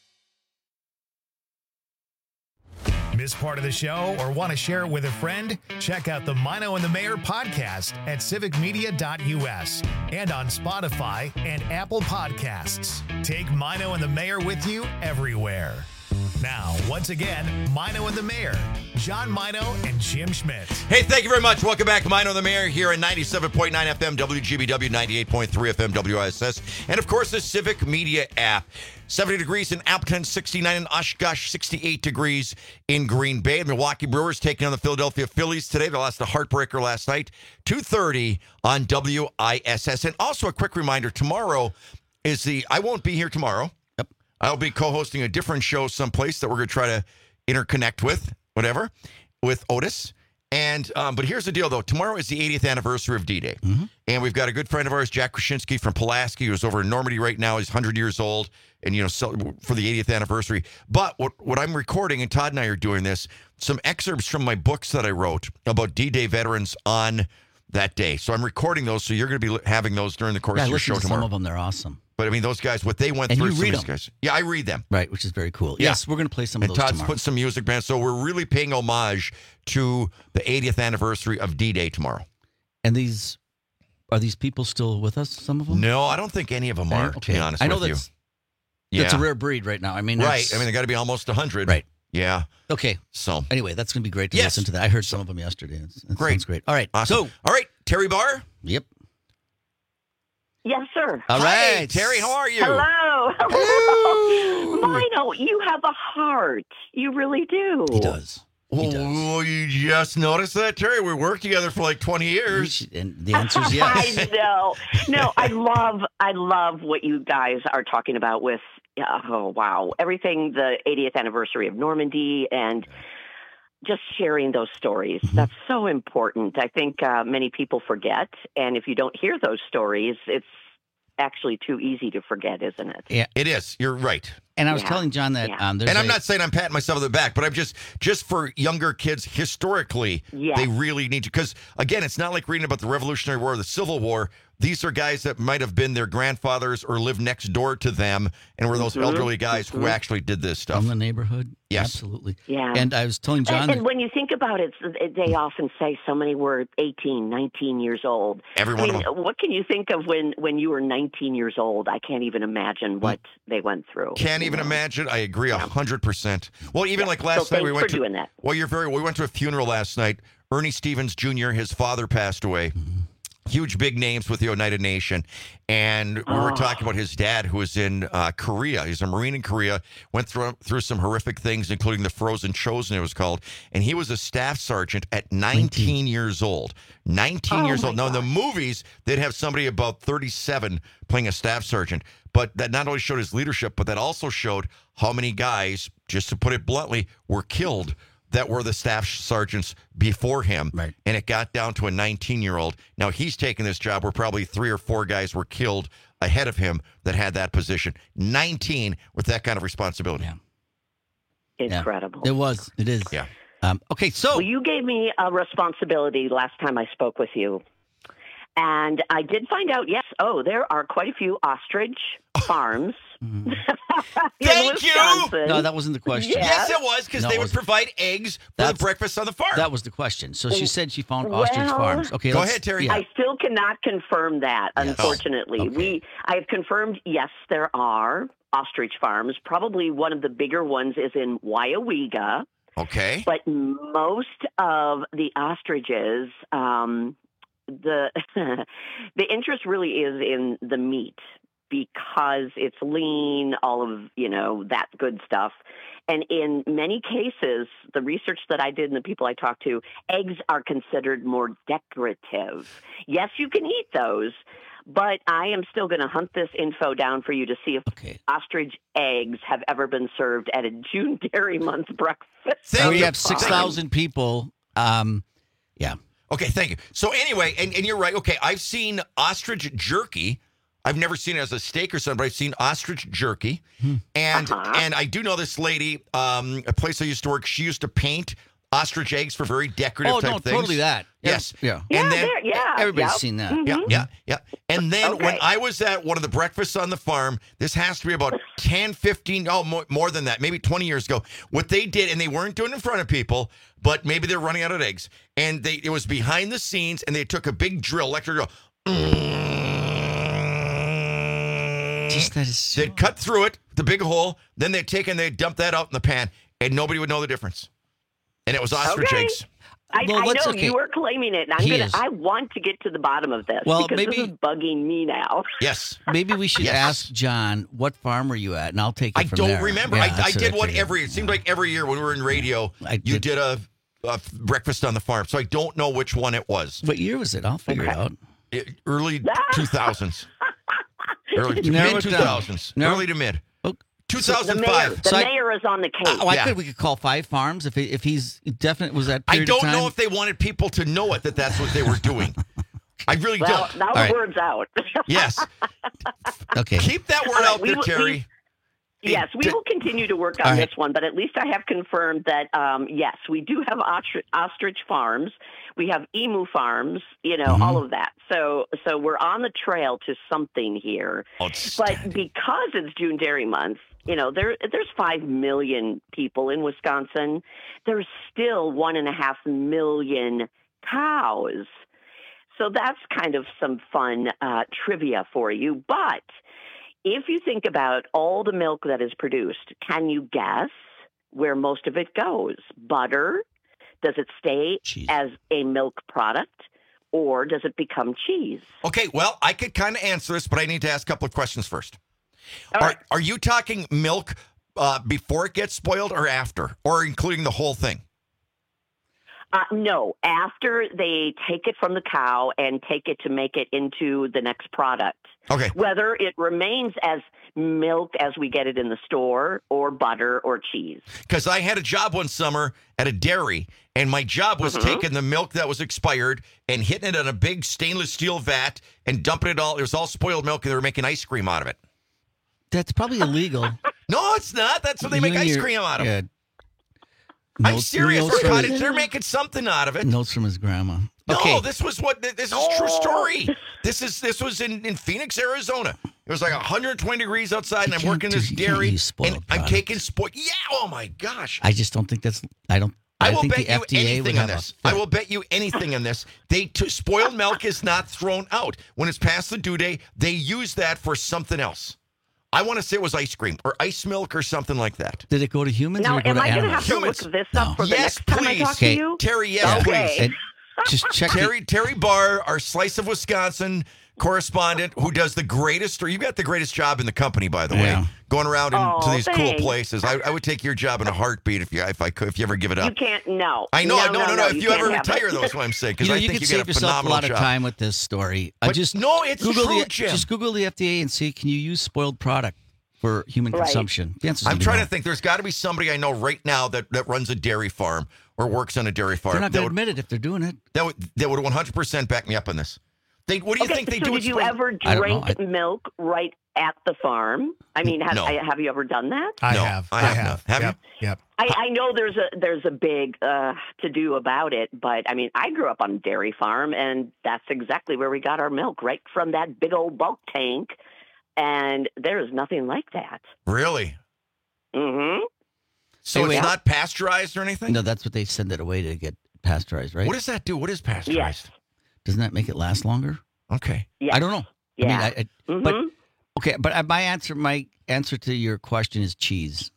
Speaker 1: Miss part of the show or want to share it with a friend? Check out the Mino and the Mayor podcast at civicmedia.us and on Spotify and Apple Podcasts. Take Mino and the Mayor with you everywhere. Now, once again, Mino and the Mayor, John Mino and Jim Schmidt.
Speaker 16: Hey, thank you very much. Welcome back to Mino and the Mayor here at 97.9 FM WGBW, 98.3 FM WISS, and of course the Civic Media app. 70 degrees in Appleton, 69 in Oshkosh, 68 degrees in Green Bay. The Milwaukee Brewers taking on the Philadelphia Phillies today. They lost a heartbreaker last night, 2:30 on WISS. And also a quick reminder, tomorrow is I won't be here tomorrow.
Speaker 17: Yep.
Speaker 16: I'll be co-hosting a different show someplace that we're going to try to interconnect with, whatever, with Otis. And but here's the deal, though. Tomorrow is the 80th anniversary of D-Day.
Speaker 17: Mm-hmm.
Speaker 16: And we've got a good friend of ours, Jack Krasinski from Pulaski, who's over in Normandy right now. He's 100 years old, and, for the 80th anniversary. But what I'm recording, and Todd and I are doing this, some excerpts from my books that I wrote about D-Day veterans on that day. So I'm recording those, so you're going to be having those during the course of your show tomorrow.
Speaker 17: Some of them, they're awesome.
Speaker 16: But, I mean, those guys, what they went
Speaker 17: and
Speaker 16: through.
Speaker 17: You read them.
Speaker 16: Guys. Yeah, I read them.
Speaker 17: Right, which is very cool.
Speaker 16: Yeah.
Speaker 17: Yes, we're going to play some of those
Speaker 16: Todd's
Speaker 17: tomorrow.
Speaker 16: put some music, man. So we're really paying homage to the 80th anniversary of D-Day tomorrow.
Speaker 17: And are these people still with us, some of them?
Speaker 16: No, I don't think any of them are, to be honest
Speaker 17: I know
Speaker 16: with you.
Speaker 17: That's a rare breed right now. I mean,
Speaker 16: right. I mean, they got to be almost 100.
Speaker 17: Right.
Speaker 16: Yeah.
Speaker 17: Okay.
Speaker 16: So
Speaker 17: anyway, that's going to be great to listen to that. I heard some of them yesterday. It
Speaker 16: great.
Speaker 17: Sounds great. All right.
Speaker 16: Awesome. So, all right, Terry Barr?
Speaker 17: Yep.
Speaker 8: Yes, sir.
Speaker 16: All right. Terry, how are you?
Speaker 8: Hello. Hello. Mino, you have a heart. You really do.
Speaker 17: He does.
Speaker 16: Oh, you just noticed that, Terry? We worked together for like 20 years.
Speaker 17: And the answer is yes.
Speaker 8: I know. No, I love what you guys are talking about with, everything, the 80th anniversary of Normandy and just sharing those stories.
Speaker 17: Mm-hmm.
Speaker 8: That's so important. I think many people forget. And if you don't hear those stories, it's actually too easy to forget, isn't it?
Speaker 16: Yeah, it is. You're right.
Speaker 17: And I was telling John that
Speaker 16: and I'm not saying I'm patting myself on the back, but I'm just for younger kids historically, they really need to, because again, it's not like reading about the Revolutionary War or the Civil War. These are guys that might have been their grandfathers or lived next door to them and were those elderly guys who actually did this stuff.
Speaker 17: From the neighborhood?
Speaker 16: Yes.
Speaker 17: Absolutely.
Speaker 8: Yeah.
Speaker 17: And I was telling John...
Speaker 8: And when you think about it, they often say so many were 18, 19 years old.
Speaker 16: Every one of them.
Speaker 8: What can you think of when you were 19 years old? I can't even imagine what they went through.
Speaker 16: Can't even imagine. I agree 100%. Well, even like last night we went to...
Speaker 8: doing that.
Speaker 16: Well, we went to a funeral last night. Ernie Stevens Jr., his father passed away. Huge, big names with the Oneida Nation. And we were talking about his dad, who was in Korea. He's a Marine in Korea, went through some horrific things, including the Frozen Chosen, it was called. And he was a staff sergeant at 19 years old. 19 years old. Now, in the movies, they'd have somebody about 37 playing a staff sergeant. But that not only showed his leadership, but that also showed how many guys, just to put it bluntly, were killed that were the staff sergeants before him.
Speaker 17: Right.
Speaker 16: And it got down to a 19-year-old. Now, he's taking this job where probably 3 or 4 guys were killed ahead of him that had that position. 19 with that kind of responsibility.
Speaker 17: Yeah.
Speaker 8: Incredible.
Speaker 17: It was. It is.
Speaker 16: Yeah.
Speaker 17: Okay, so...
Speaker 8: Well, you gave me a responsibility last time I spoke with you. And I did find out, there are quite a few ostrich farms.
Speaker 16: Thank you!
Speaker 17: No, that wasn't the question.
Speaker 16: Yes, it was, because they would provide eggs for the breakfast on the farm.
Speaker 17: That was the question. So she said she found ostrich farms. Okay,
Speaker 16: go ahead, Terry.
Speaker 8: I still cannot confirm that, unfortunately.
Speaker 17: Okay.
Speaker 8: I have confirmed, yes, there are ostrich farms. Probably one of the bigger ones is in Waiawega.
Speaker 16: Okay.
Speaker 8: But most of the ostriches, the interest really is in the meat because it's lean, all of, that good stuff. And in many cases, the research that I did and the people I talked to, eggs are considered more decorative. Yes, you can eat those, but I am still going to hunt this info down for you to see if ostrich eggs have ever been served at a June Dairy Month breakfast.
Speaker 17: So we have 6,000 people. Yeah.
Speaker 16: Okay, thank you. So anyway, and you're right. Okay, I've seen ostrich jerky I've never seen it as a steak or something, but I've seen ostrich jerky. And I do know this lady, a place I used to work, she used to paint ostrich eggs for very decorative type things.
Speaker 17: Totally that.
Speaker 16: Yes.
Speaker 17: Yeah.
Speaker 16: And then
Speaker 17: Everybody's seen that.
Speaker 16: Yeah. And then when I was at one of the breakfasts on the farm, this has to be about 10, 15, more than that, maybe 20 years ago, what they did, and they weren't doing it in front of people, but maybe they're running out of eggs. And it was behind the scenes, and they took a big electric drill. They'd cut through it, the big hole, then they'd take and they'd dump that out in the pan, and nobody would know the difference. And it was ostrich eggs.
Speaker 8: I know you were claiming it, and I want to get to the bottom of this because this is bugging me now.
Speaker 16: Yes.
Speaker 17: Maybe we should ask John, what farm were you at? And I'll take it from there.
Speaker 16: I don't remember. I did one it seemed like every year when we were in radio, you did a breakfast on the farm. So I don't know which one it was.
Speaker 17: What year was it? I'll figure it out.
Speaker 16: Early 2000s. Mid-2000s. Early to mid. 2005.
Speaker 8: The mayor is on the case.
Speaker 17: We could call 5 farms if he's definite. Was that period
Speaker 16: I don't
Speaker 17: of time?
Speaker 16: know if they wanted people to know it, that's what they were doing. I really don't.
Speaker 8: Now the word's out.
Speaker 16: Yes.
Speaker 17: Okay.
Speaker 16: Keep that word out there, Terry.
Speaker 8: Yes, we will continue to work on this one, but at least I have confirmed that, yes, we do have ostrich farms. We have emu farms, all of that. So we're on the trail to something here. But because it's June Dairy Month, there's 5 million people in Wisconsin. There's still 1.5 million cows. So that's kind of some fun trivia for you. But if you think about all the milk that is produced, can you guess where most of it goes? Butter? Does it stay as a milk product, or does it become cheese?
Speaker 16: Okay, well, I could kind of answer this, but I need to ask a couple of questions first. Are you talking milk before it gets spoiled or after, or including the whole thing?
Speaker 8: No, after they take it from the cow and take it to make it into the next product.
Speaker 16: Okay.
Speaker 8: Whether it remains as milk as we get it in the store or butter or cheese.
Speaker 16: Because I had a job one summer at a dairy, and my job was taking the milk that was expired and hitting it in a big stainless steel vat and dumping it all. It was all spoiled milk, and they were making ice cream out of it.
Speaker 17: That's probably illegal.
Speaker 16: No, it's not. That's what they make ice cream out of.
Speaker 17: Yeah.
Speaker 16: I'm serious. They're making something out of it.
Speaker 17: Notes from his grandma.
Speaker 16: No, this is a true story. This was in Phoenix, Arizona. It was like 120 degrees outside, and I'm working this dairy, and I'm taking spoiled. Yeah, oh my gosh.
Speaker 17: I just don't think that's. I
Speaker 16: will
Speaker 17: think
Speaker 16: bet
Speaker 17: the
Speaker 16: you
Speaker 17: FDA
Speaker 16: anything
Speaker 17: would
Speaker 16: on
Speaker 17: have
Speaker 16: this. I will bet you anything on this. Spoiled milk is not thrown out. When it's past the due date, they use that for something else. I want to say it was ice cream or ice milk or something like that.
Speaker 17: Did it go to humans
Speaker 8: Now,
Speaker 17: or go
Speaker 8: am
Speaker 17: to
Speaker 8: I going to
Speaker 17: animals?
Speaker 8: have to look this up for the next time I talk to you?
Speaker 16: Terry, yes, please.
Speaker 17: And just check
Speaker 16: Terry Barr, our Slice of Wisconsin correspondent, who does the greatest, or you got the greatest job in the company, by the way, going around to these cool places. I would take your job in a heartbeat if you ever give it up.
Speaker 8: You can't. No.
Speaker 16: I know.
Speaker 8: No.
Speaker 16: If you ever retire, that's what I'm saying. Because I
Speaker 17: you
Speaker 16: think
Speaker 17: could
Speaker 16: you
Speaker 17: save
Speaker 16: get a
Speaker 17: yourself a
Speaker 16: phenomenal
Speaker 17: lot of
Speaker 16: job.
Speaker 17: time with this story.
Speaker 16: But no, it's
Speaker 17: Google
Speaker 16: true, Jim.
Speaker 17: Just Google the FDA and see, can you use spoiled product for human consumption? The answer's
Speaker 16: I'm
Speaker 17: gonna be
Speaker 16: trying
Speaker 17: no.
Speaker 16: to think. There's got to be somebody I know right now that runs a dairy farm or works on a dairy farm.
Speaker 17: They're not going to admit it if they're doing it.
Speaker 16: That would 100% back me up on this. What do you think they do?
Speaker 8: Did you ever drink milk right at the farm? I mean, have you ever done that?
Speaker 1: I have.
Speaker 16: Have you?
Speaker 1: Yep.
Speaker 8: I know there's a big to do about it, but I mean, I grew up on a dairy farm, and that's exactly where we got our milk, right from that big old bulk tank, and there is nothing like that.
Speaker 16: Really?
Speaker 8: Mm-hmm.
Speaker 16: So it's not pasteurized or anything?
Speaker 17: No, that's what they send it away to get pasteurized, right?
Speaker 16: What does that do? What is pasteurized?
Speaker 8: Yes.
Speaker 17: Doesn't that make it last longer?
Speaker 16: Okay.
Speaker 8: Yes.
Speaker 17: I don't know.
Speaker 8: Yeah.
Speaker 17: I mean, but okay, but my answer to your question is cheese.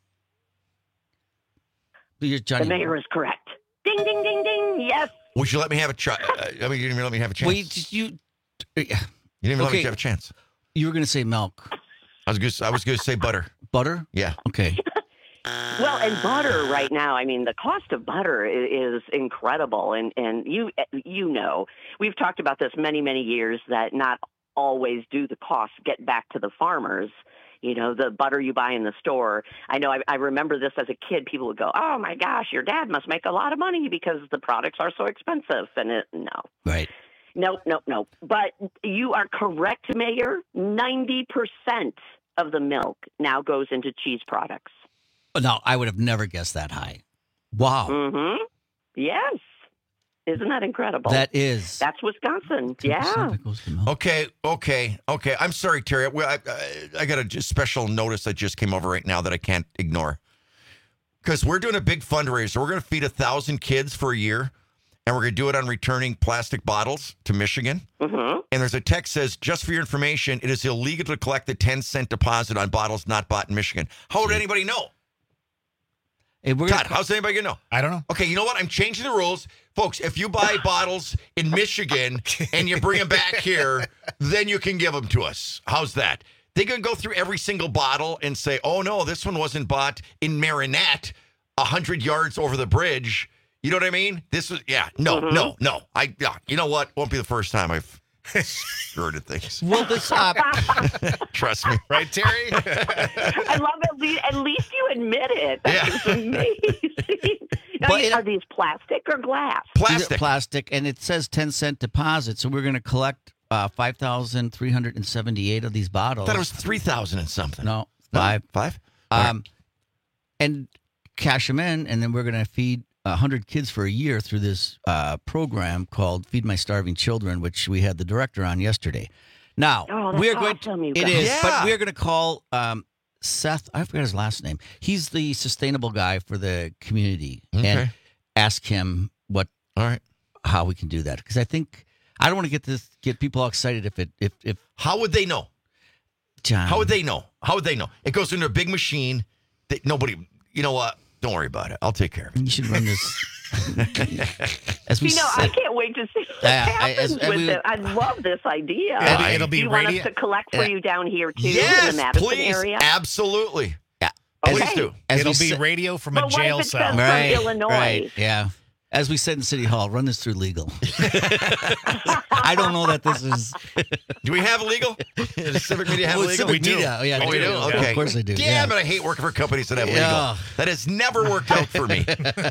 Speaker 8: The mayor is correct. Ding, ding, ding, ding. Yes.
Speaker 16: Would you let me have a try? I mean, you didn't even let me have a chance.
Speaker 17: Well,
Speaker 16: you didn't even let me have a chance.
Speaker 17: You were going to say milk.
Speaker 16: I was going to say butter.
Speaker 17: Butter?
Speaker 16: Yeah.
Speaker 17: Okay.
Speaker 8: Well, and butter right now, I mean, the cost of butter is incredible. And you know, we've talked about this many years that not always do the costs get back to the farmers. You know, the butter you buy in the store. I know I remember this as a kid. People would go, oh, my gosh, your dad must make a lot of money because the products are so expensive. And no.
Speaker 17: Right.
Speaker 8: Nope. But you are correct, Mayor. 90% of the milk now goes into cheese products.
Speaker 17: No, I would have never guessed that high. Wow.
Speaker 8: Mm-hmm. Yes. Isn't that incredible?
Speaker 17: That is.
Speaker 8: That's Wisconsin. Yeah.
Speaker 16: Okay. I'm sorry, Terry. I got a just special notice that just came over right now that I can't ignore. Because we're doing a big fundraiser. We're going to feed 1,000 kids for a year, and we're going to do it on returning plastic bottles to Michigan.
Speaker 8: Mm-hmm.
Speaker 16: And there's a text says, just for your information, it is illegal to collect the 10-cent deposit on bottles not bought in Michigan. How would anybody know?
Speaker 17: Hey,
Speaker 16: Todd, how's anybody going to know?
Speaker 9: I don't know.
Speaker 16: Okay, you know what? I'm changing the rules. Folks, if you buy bottles in Michigan and you bring them back here, then you can give them to us. How's that? They can go through every single bottle and say, oh, no, this one wasn't bought in Marinette 100 yards over the bridge. You know what I mean? This was, no. You know what? Won't be the first time I've skirted things.
Speaker 17: Well, this
Speaker 16: trust me.
Speaker 9: Right, Terry?
Speaker 8: I love it. At least you admit it. That's amazing. Now, are these plastic or glass?
Speaker 17: These are plastic, and it says 10-cent deposit. So we're going to collect 5,378 of these bottles.
Speaker 16: I thought it was 3,000 and something.
Speaker 17: No, 5.
Speaker 16: 5?
Speaker 17: And cash them in, and then we're going to feed 100 kids for a year through this program called Feed My Starving Children, which we had the director on yesterday. Now, we're going
Speaker 8: awesome,
Speaker 17: to, it is, but we're going to call Seth, I forgot his last name. He's the sustainable guy for the community, and ask him how we can do that. Because I think, I don't want to get people all excited if
Speaker 16: how would they know?
Speaker 17: John.
Speaker 16: How would they know? It goes into a big machine that nobody, you know what? Don't worry about it. I'll take care of it.
Speaker 17: You should run this.
Speaker 8: I can't wait to see what happens with it. I love this idea.
Speaker 9: It'll be
Speaker 8: Do you want us to collect for you down here, too, in
Speaker 16: yes,
Speaker 8: the Madison
Speaker 16: please.
Speaker 8: area?
Speaker 16: Absolutely.
Speaker 17: Yeah.
Speaker 16: Please do.
Speaker 9: It'll be radio from a jail cell.
Speaker 8: From Illinois?
Speaker 17: Right, yeah. As we said in City Hall, run this through legal. I don't know that this is.
Speaker 16: Do we have legal? Does Civic Media have legal?
Speaker 17: Civic Media. Oh, yeah,
Speaker 16: we do. Okay.
Speaker 17: Of course they do.
Speaker 16: Damn it, I hate working for companies that have legal.
Speaker 17: Yeah.
Speaker 16: That has never worked out for me.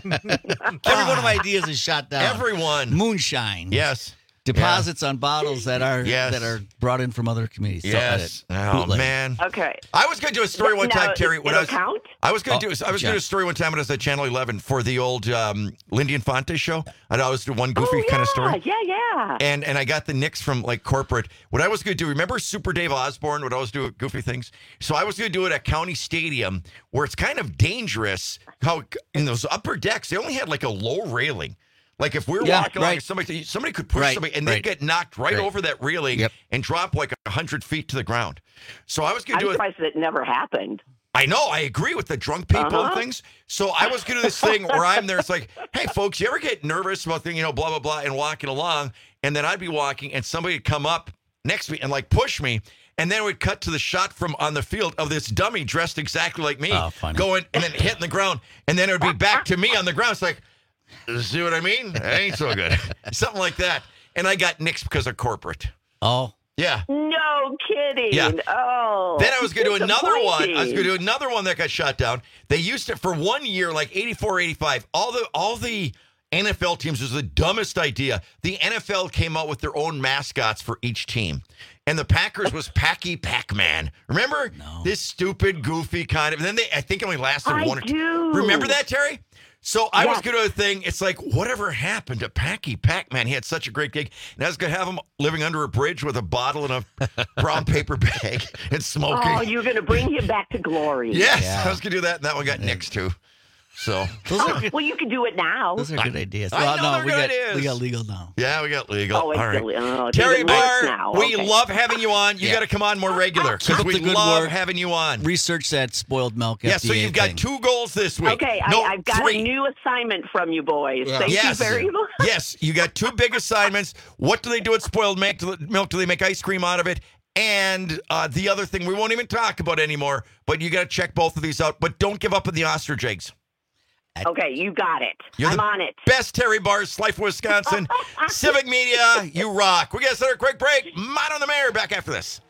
Speaker 17: Every one of my ideas is shot down.
Speaker 16: Everyone.
Speaker 17: Moonshine.
Speaker 16: Yes.
Speaker 17: Deposits on bottles that are brought in from other communities.
Speaker 16: Yes. Oh man.
Speaker 8: Okay.
Speaker 16: I was going to do a story one time, Terry. When
Speaker 8: count?
Speaker 16: I was going to do a story one time when I was at Channel 11 for the old Lindy Infante show. I'd always do one goofy kind of story.
Speaker 8: Yeah.
Speaker 16: And I got the nicks from like corporate. What I was going to do, remember Super Dave Osborne would always do goofy things? So I was going to do it at County Stadium where it's kind of dangerous how in those upper decks, they only had like a low railing. Like if we were walking along, somebody could push somebody and they'd get knocked right over that railing and drop like 100 feet to the ground. So I was going to do it.
Speaker 8: I'm surprised it never happened.
Speaker 16: I know. I agree with the drunk people and things. So I was going to do this thing where I'm there. It's like, hey, folks, you ever get nervous about things, blah, blah, blah, and walking along? And then I'd be walking and somebody would come up next to me and like push me. And then we'd cut to the shot from on the field of this dummy dressed exactly like me going and then hitting the ground. And then it would be back to me on the ground. It's like, see what I mean? It ain't so good. Something like that. And I got nixed because of corporate.
Speaker 17: Oh.
Speaker 16: Yeah.
Speaker 8: No kidding.
Speaker 16: Yeah.
Speaker 8: Oh.
Speaker 16: Then I was going to do another one. I was going to do another one that got shot down. They used it for 1 year, like 84, 85. All the NFL teams was the dumbest idea. The NFL came out with their own mascots for each team. And the Packers was Packy Pac-Man. Remember?
Speaker 17: No.
Speaker 16: This stupid, goofy kind of. And then I think it only lasted one or two. Remember that, Terry? So I was going to do a thing. It's like, whatever happened to Packy Pac-Man? He had such a great gig. And I was going to have him living under a bridge with a bottle in a brown paper bag and smoking.
Speaker 8: Oh, you're going to bring him back to glory.
Speaker 16: Yes, I was going to do that. And that one got nixed too. So
Speaker 8: well, you can do it now.
Speaker 17: Those are good ideas.
Speaker 16: I know they're good ideas.
Speaker 17: We got legal now.
Speaker 16: Yeah, we got legal.
Speaker 8: Oh, it's
Speaker 16: all right.
Speaker 8: oh,
Speaker 16: Terry Barr,
Speaker 8: now.
Speaker 16: we love having you on. You got to come on more regular because we love having you on.
Speaker 17: Research that spoiled milk.
Speaker 16: Yeah,
Speaker 17: FDA
Speaker 16: so you've got 2 goals this week.
Speaker 8: Okay,
Speaker 16: no,
Speaker 8: I've got
Speaker 16: 3.
Speaker 8: a new assignment from you boys. Thank you very much.
Speaker 16: Yes, you got 2 big assignments. What do they do with spoiled milk? Do they make ice cream out of it? And the other thing we won't even talk about anymore, but you got to check both of these out. But don't give up on the ostrich eggs.
Speaker 8: Okay, you got it. I'm on it.
Speaker 16: Best Terry Barrs, Life, Wisconsin. Civic Media, you rock. We got to start a quick break. Mott on the Mayor, back after this.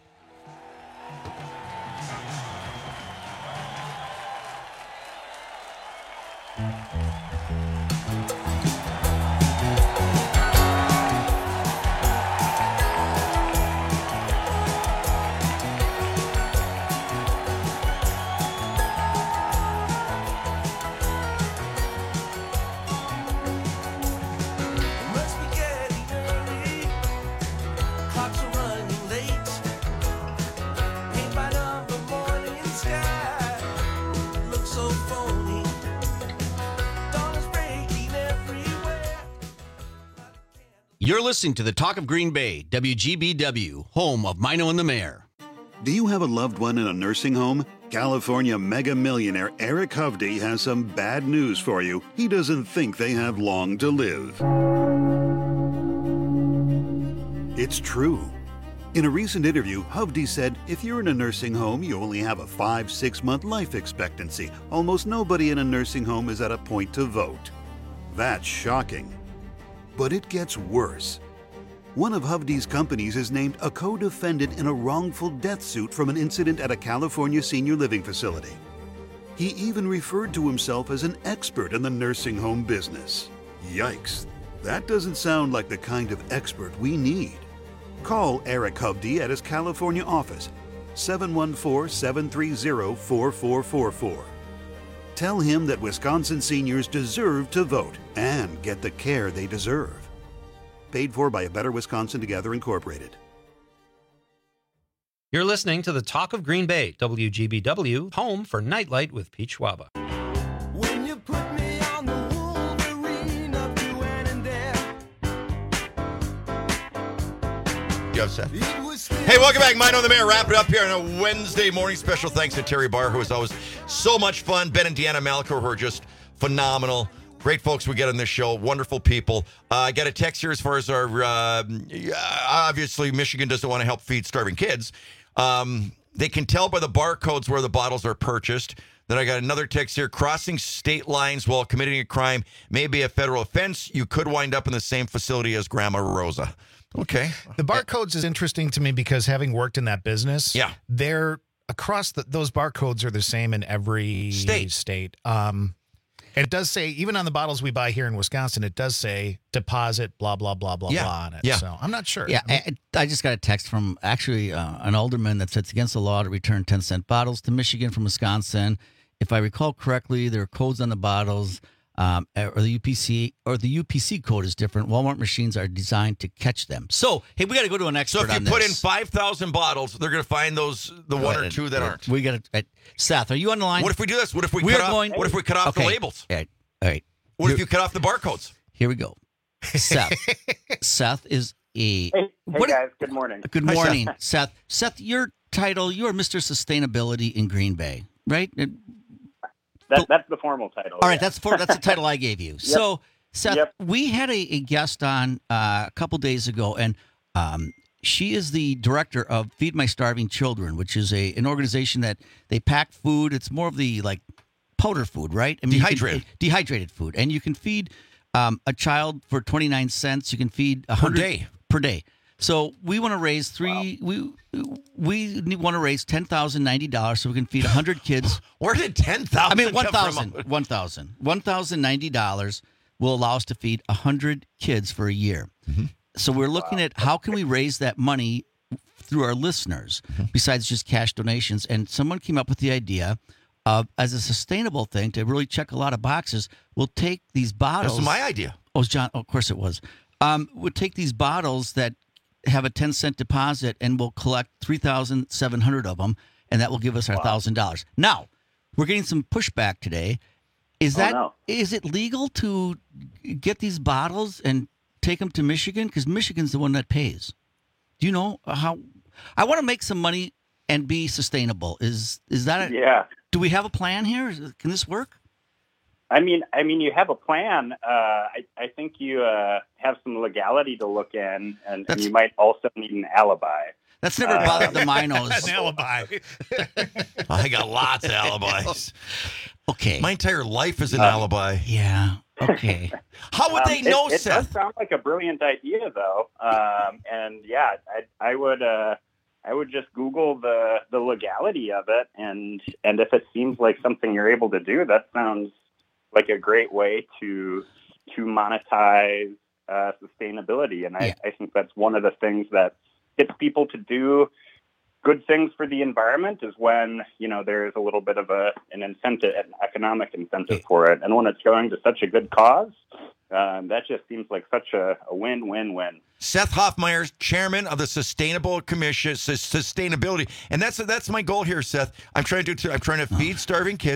Speaker 10: You're listening to the Talk of Green Bay, WGBW, home of Mino and the Mayor.
Speaker 13: Do you have a loved one in a nursing home? California mega millionaire Eric Hovde has some bad news for you. He doesn't think they have long to live. It's true. In a recent interview, Hovde said, if you're in a nursing home, you only have a 5-6 month life expectancy. Almost nobody in a nursing home is at a point to vote. That's shocking. But it gets worse. One of Hovde's companies is named a co-defendant in a wrongful death suit from an incident at a California senior living facility. He even referred to himself as an expert in the nursing home business. Yikes. That doesn't sound like the kind of expert we need. Call Eric Hovde at his California office, 714-730-4444. Tell him that Wisconsin seniors deserve to vote and get the care they deserve. Paid for by A Better Wisconsin Together, Incorporated.
Speaker 23: You're listening to the Talk of Green Bay, WGBW, home for Nightlight with Pete Schwaba.
Speaker 20: When you put me on the Wolverine of doing and there.
Speaker 16: You have Seth. Hey, welcome back. Mino and the Mayor. Wrap it up here on a Wednesday morning. Special thanks to Terry Barr, who is always so much fun. Ben and Deanna Malco, who are just phenomenal. Great folks we get on this show. Wonderful people. I got a text here as far as our, obviously, Michigan doesn't want to help feed starving kids. They can tell by the barcodes where the bottles are purchased. Then I got another text here. Crossing state lines while committing a crime may be a federal offense. You could wind up in the same facility as Grandma Rosa. Okay.
Speaker 1: The barcodes is interesting to me because having worked in that business, they're across those barcodes are the same in every state. And it does say, even on the bottles we buy here in Wisconsin, it does say deposit, blah, blah, blah, blah, blah on it. So I'm not sure.
Speaker 17: Yeah, I just got a text from actually an alderman that said it's against the law to return 10-cent bottles to Michigan from Wisconsin. If I recall correctly, there are codes on the bottles, or the UPC code is different. Walmart machines are designed to catch them. So, hey, we got to go to an expert on this.
Speaker 16: So if you put in 5,000 bottles, they're going to find the one or two that aren't.
Speaker 17: We got to. Seth, are you on the line?
Speaker 16: What if we do this? What if we cut off the labels?
Speaker 17: All right.
Speaker 16: What if you cut off the barcodes?
Speaker 17: Here we go. Seth. Seth is a.
Speaker 14: Hey guys. Good morning.
Speaker 17: Good morning, Seth. Seth, your title, you are Mr. Sustainability in Green Bay, right?
Speaker 14: That's the formal title.
Speaker 17: All right, that's the title I gave you. Yep. So, Seth, we had a guest on a couple days ago, and she is the director of Feed My Starving Children, which is an organization that they pack food. It's more of the powder food, right? I mean, dehydrated food, and you can feed a child for 29 cents. You can feed 100 per day. So we want to raise we want to raise $10,090 so we can feed 100 kids.
Speaker 16: Where did $10,000?
Speaker 17: I mean $1,090 will allow us to feed 100 kids for a year. Mm-hmm. So we're looking at how can we raise that money through our listeners besides just cash donations. And someone came up with the idea of, as a sustainable thing to really check a lot of boxes, we'll take these bottles.
Speaker 16: This is my idea.
Speaker 17: Oh, John. Oh, of course it was. We'll take these bottles that have a 10-cent deposit, and we'll collect 3,700 of them, and that will give us our $1,000. Now, we're getting some pushback today. Is it legal to get these bottles and take them to Michigan? Because Michigan's the one that pays. Do you know how? I want to make some money and be sustainable. Is that
Speaker 14: yeah?
Speaker 17: Do we have a plan here? Can this work?
Speaker 14: I mean, you have a plan. I think you have some legality to look in, and you might also need an alibi.
Speaker 17: That's never bothered the Minos.
Speaker 1: An alibi.
Speaker 16: I got lots of alibis.
Speaker 17: Okay.
Speaker 16: My entire life is an alibi.
Speaker 17: Yeah. Okay.
Speaker 16: How would they know,
Speaker 14: It
Speaker 16: Seth?
Speaker 14: does sound like a brilliant idea, though. And yeah, I would just Google the legality of it, and if it seems like something you're able to do, that sounds like a great way to monetize sustainability. And I think that's one of the things that gets people to do good things for the environment is when, there's a little bit of an incentive, an economic incentive for it. And when it's going to such a good cause, that just seems like such a win-win-win.
Speaker 16: Seth Hoffmeyer, chairman of the Sustainable Commission, Sustainability. And that's my goal here, Seth. I'm trying to feed starving kids.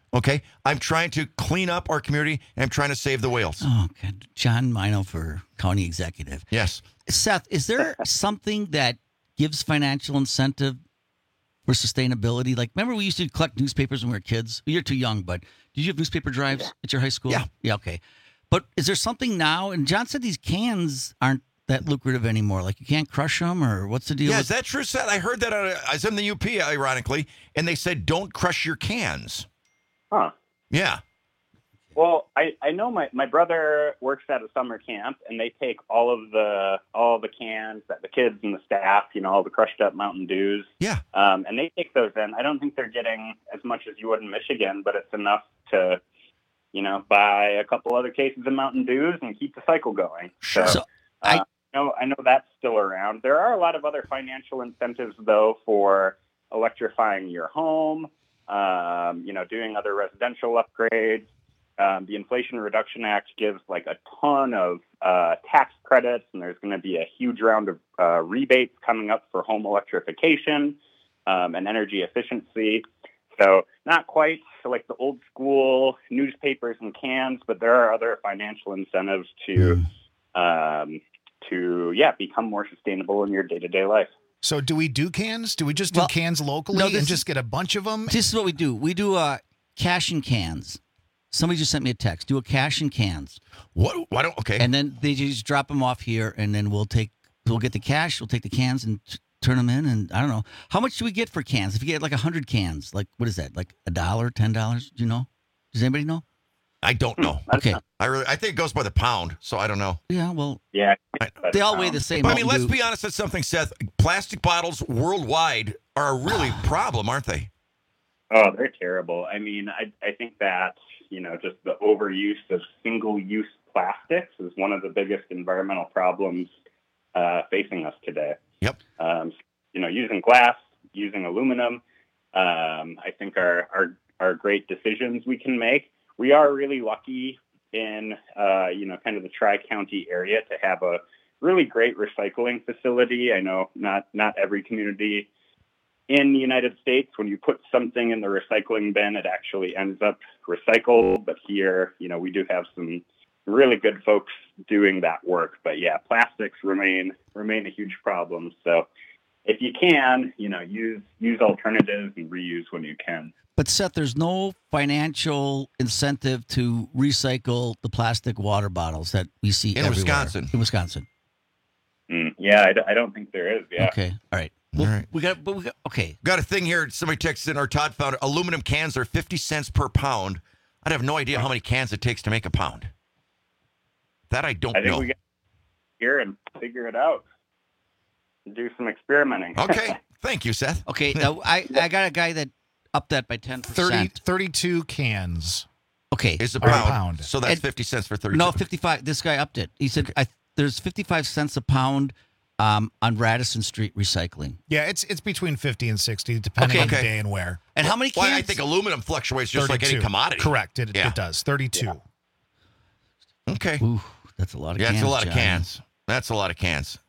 Speaker 16: Okay? I'm trying to clean up our community, and I'm trying to save the whales.
Speaker 17: Oh, God. John Mino for county executive.
Speaker 16: Yes.
Speaker 17: Seth, is there something that gives financial incentive for sustainability? Like, remember we used to collect newspapers when we were kids? You're too young, but did you have newspaper drives at your high school?
Speaker 16: Yeah.
Speaker 17: Yeah, okay. But is there something now? And John said these cans aren't that lucrative anymore. Like, you can't crush them, or what's the deal?
Speaker 16: Yeah, is that true, Seth? I heard that I was in the UP, ironically, and they said don't crush your cans.
Speaker 14: Huh.
Speaker 16: Yeah.
Speaker 14: Well, I know my brother works at a summer camp, and they take all the cans that the kids and the staff, all the crushed up Mountain Dews.
Speaker 16: Yeah.
Speaker 14: And they take those in. I don't think they're getting as much as you would in Michigan, but it's enough to, buy a couple other cases of Mountain Dews and keep the cycle going.
Speaker 16: Sure.
Speaker 14: So, I know that's still around. There are a lot of other financial incentives, though, for electrifying your home, doing other residential upgrades. The Inflation Reduction Act gives like a ton of tax credits, and there's going to be a huge round of rebates coming up for home electrification and energy efficiency. So not quite like the old school newspapers and cans, but there are other financial incentives to become more sustainable in your day-to-day life.
Speaker 9: So do we do cans? Do we just do cans locally and just get a bunch of them?
Speaker 17: This is what we do. We do cash and cans. Somebody just sent me a text. Do a cash and cans.
Speaker 16: What? Why don't? Okay.
Speaker 17: And then they just drop them off here, and then we'll get the cash. We'll take the cans and turn them in. And I don't know, how much do we get for cans? If you get like 100 cans, like what is that? Like $1, $10? Do you know? Does anybody know?
Speaker 16: I don't know.
Speaker 17: Okay.
Speaker 16: I think it goes by the pound, so I don't know.
Speaker 17: Yeah. Well.
Speaker 14: Yeah.
Speaker 17: They all weigh the same.
Speaker 16: But, I mean, let's be honest with something, Seth. Plastic bottles worldwide are a really problem, aren't they?
Speaker 14: Oh, they're terrible. I mean, I think that, just the overuse of single-use plastics is one of the biggest environmental problems facing us today.
Speaker 16: Yep.
Speaker 14: Using glass, using aluminum, I think are great decisions we can make. We are really lucky in, kind of the Tri-County area to have a really great recycling facility. I know not every community in the United States, when you put something in the recycling bin, it actually ends up recycled. But here, we do have some really good folks doing that work. But yeah, plastics remain a huge problem. So if you can, use alternatives and reuse when you can.
Speaker 17: But Seth, there's no financial incentive to recycle the plastic water bottles that we see
Speaker 16: in
Speaker 17: everywhere.
Speaker 16: Wisconsin.
Speaker 17: In Wisconsin.
Speaker 14: Yeah, I don't think there is. Yeah.
Speaker 17: Okay. All right.
Speaker 16: All right.
Speaker 17: We got okay.
Speaker 16: Got a thing here. Somebody texted in, or Todd found it. Aluminum cans are 50 cents per pound. I'd have no idea how many cans it takes to make a pound. That I don't know.
Speaker 14: I think we got here and figure it out. Do some experimenting.
Speaker 16: Okay. Thank you, Seth.
Speaker 17: Okay. Now, I got a guy that upped that by 10%.
Speaker 9: 32 cans.
Speaker 17: Okay.
Speaker 16: It's a
Speaker 9: Or a
Speaker 16: pound.
Speaker 9: pound.
Speaker 16: So that's 50 cents for 32.
Speaker 17: No, 55. This guy upped it. He said there's 55 cents a pound on Radisson Street recycling.
Speaker 9: Yeah, it's between 50 and 60, depending on the day and where.
Speaker 17: And how many cans?
Speaker 16: Well, I think aluminum fluctuates just like any
Speaker 9: 32.
Speaker 16: commodity.
Speaker 9: Correct. It does. 32.
Speaker 16: Yeah. Okay.
Speaker 17: Ooh, that's a lot of cans.
Speaker 16: Yeah, it's a lot of
Speaker 17: John.
Speaker 16: cans. That's a lot of cans.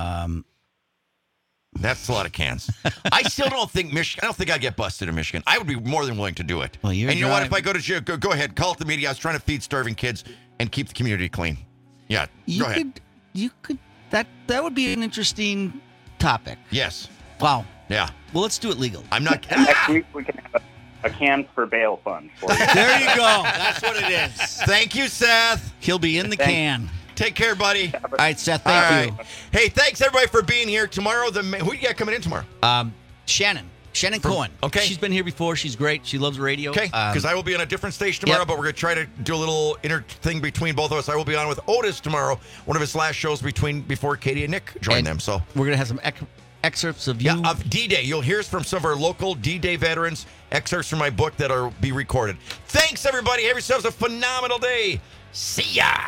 Speaker 16: That's a lot of cans. I still don't think Michigan. I don't think I'd get busted in Michigan. I would be more than willing to do it.
Speaker 17: Well,
Speaker 16: and you know what? If I go to jail, go ahead. Call it the media. I was trying to feed starving kids and keep the community clean. Yeah, go ahead.
Speaker 17: You could. That would be an interesting topic.
Speaker 16: Yes.
Speaker 17: Wow.
Speaker 16: Yeah.
Speaker 17: Well, let's do it legal.
Speaker 16: I'm not.
Speaker 14: Next week we can have a cans for bail fund for you.
Speaker 17: There you go. That's what it is.
Speaker 16: Thank you, Seth.
Speaker 17: He'll be in the can.
Speaker 16: Take care, buddy.
Speaker 17: All right, Seth. Thank you.
Speaker 16: Hey, thanks everybody for being here tomorrow. Who you got coming in tomorrow?
Speaker 17: Shannon Cohen.
Speaker 16: Okay.
Speaker 17: She's been here before. She's great. She loves radio.
Speaker 16: Okay. Because I will be on a different station tomorrow, but we're going to try to do a little inner thing between both of us. I will be on with Otis tomorrow, one of his last shows before Katie and Nick join them. So
Speaker 17: we're going to have some excerpts of you.
Speaker 16: Yeah, of D-Day. You'll hear from some of our local D-Day veterans, excerpts from my book that will be recorded. Thanks, everybody. Have yourselves a phenomenal day. See ya.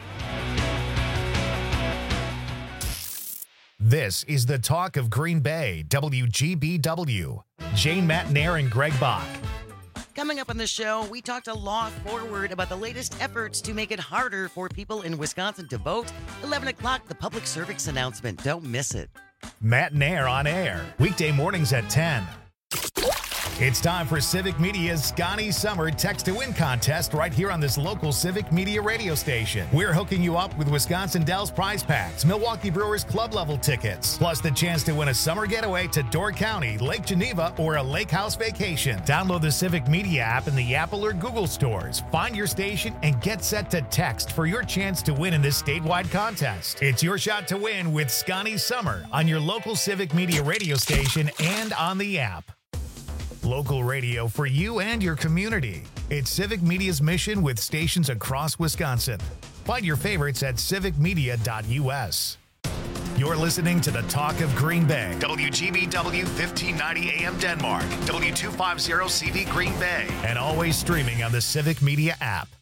Speaker 1: This is the talk of Green Bay, WGBW. Jane Matnair and Greg Bach.
Speaker 22: Coming up on the show, we talk to Law Forward about the latest efforts to make it harder for people in Wisconsin to vote. 11 o'clock, the public service announcement. Don't miss it.
Speaker 1: Matnair on air, weekday mornings at 10. It's time for Civic Media's Scotty Summer Text to Win contest right here on this local Civic Media radio station. We're hooking you up with Wisconsin Dells prize packs, Milwaukee Brewers club level tickets, plus the chance to win a summer getaway to Door County, Lake Geneva, or a lake house vacation. Download the Civic Media app in the Apple or Google stores. Find your station and get set to text for your chance to win in this statewide contest. It's your shot to win with Scotty Summer on your local Civic Media radio station and on the app. Local radio for you and your community. It's Civic Media's mission with stations across Wisconsin. Find your favorites at civicmedia.us. You're listening to the Talk of Green Bay. WGBW 1590 AM Denmark. W250 CV Green Bay. And always streaming on the Civic Media app.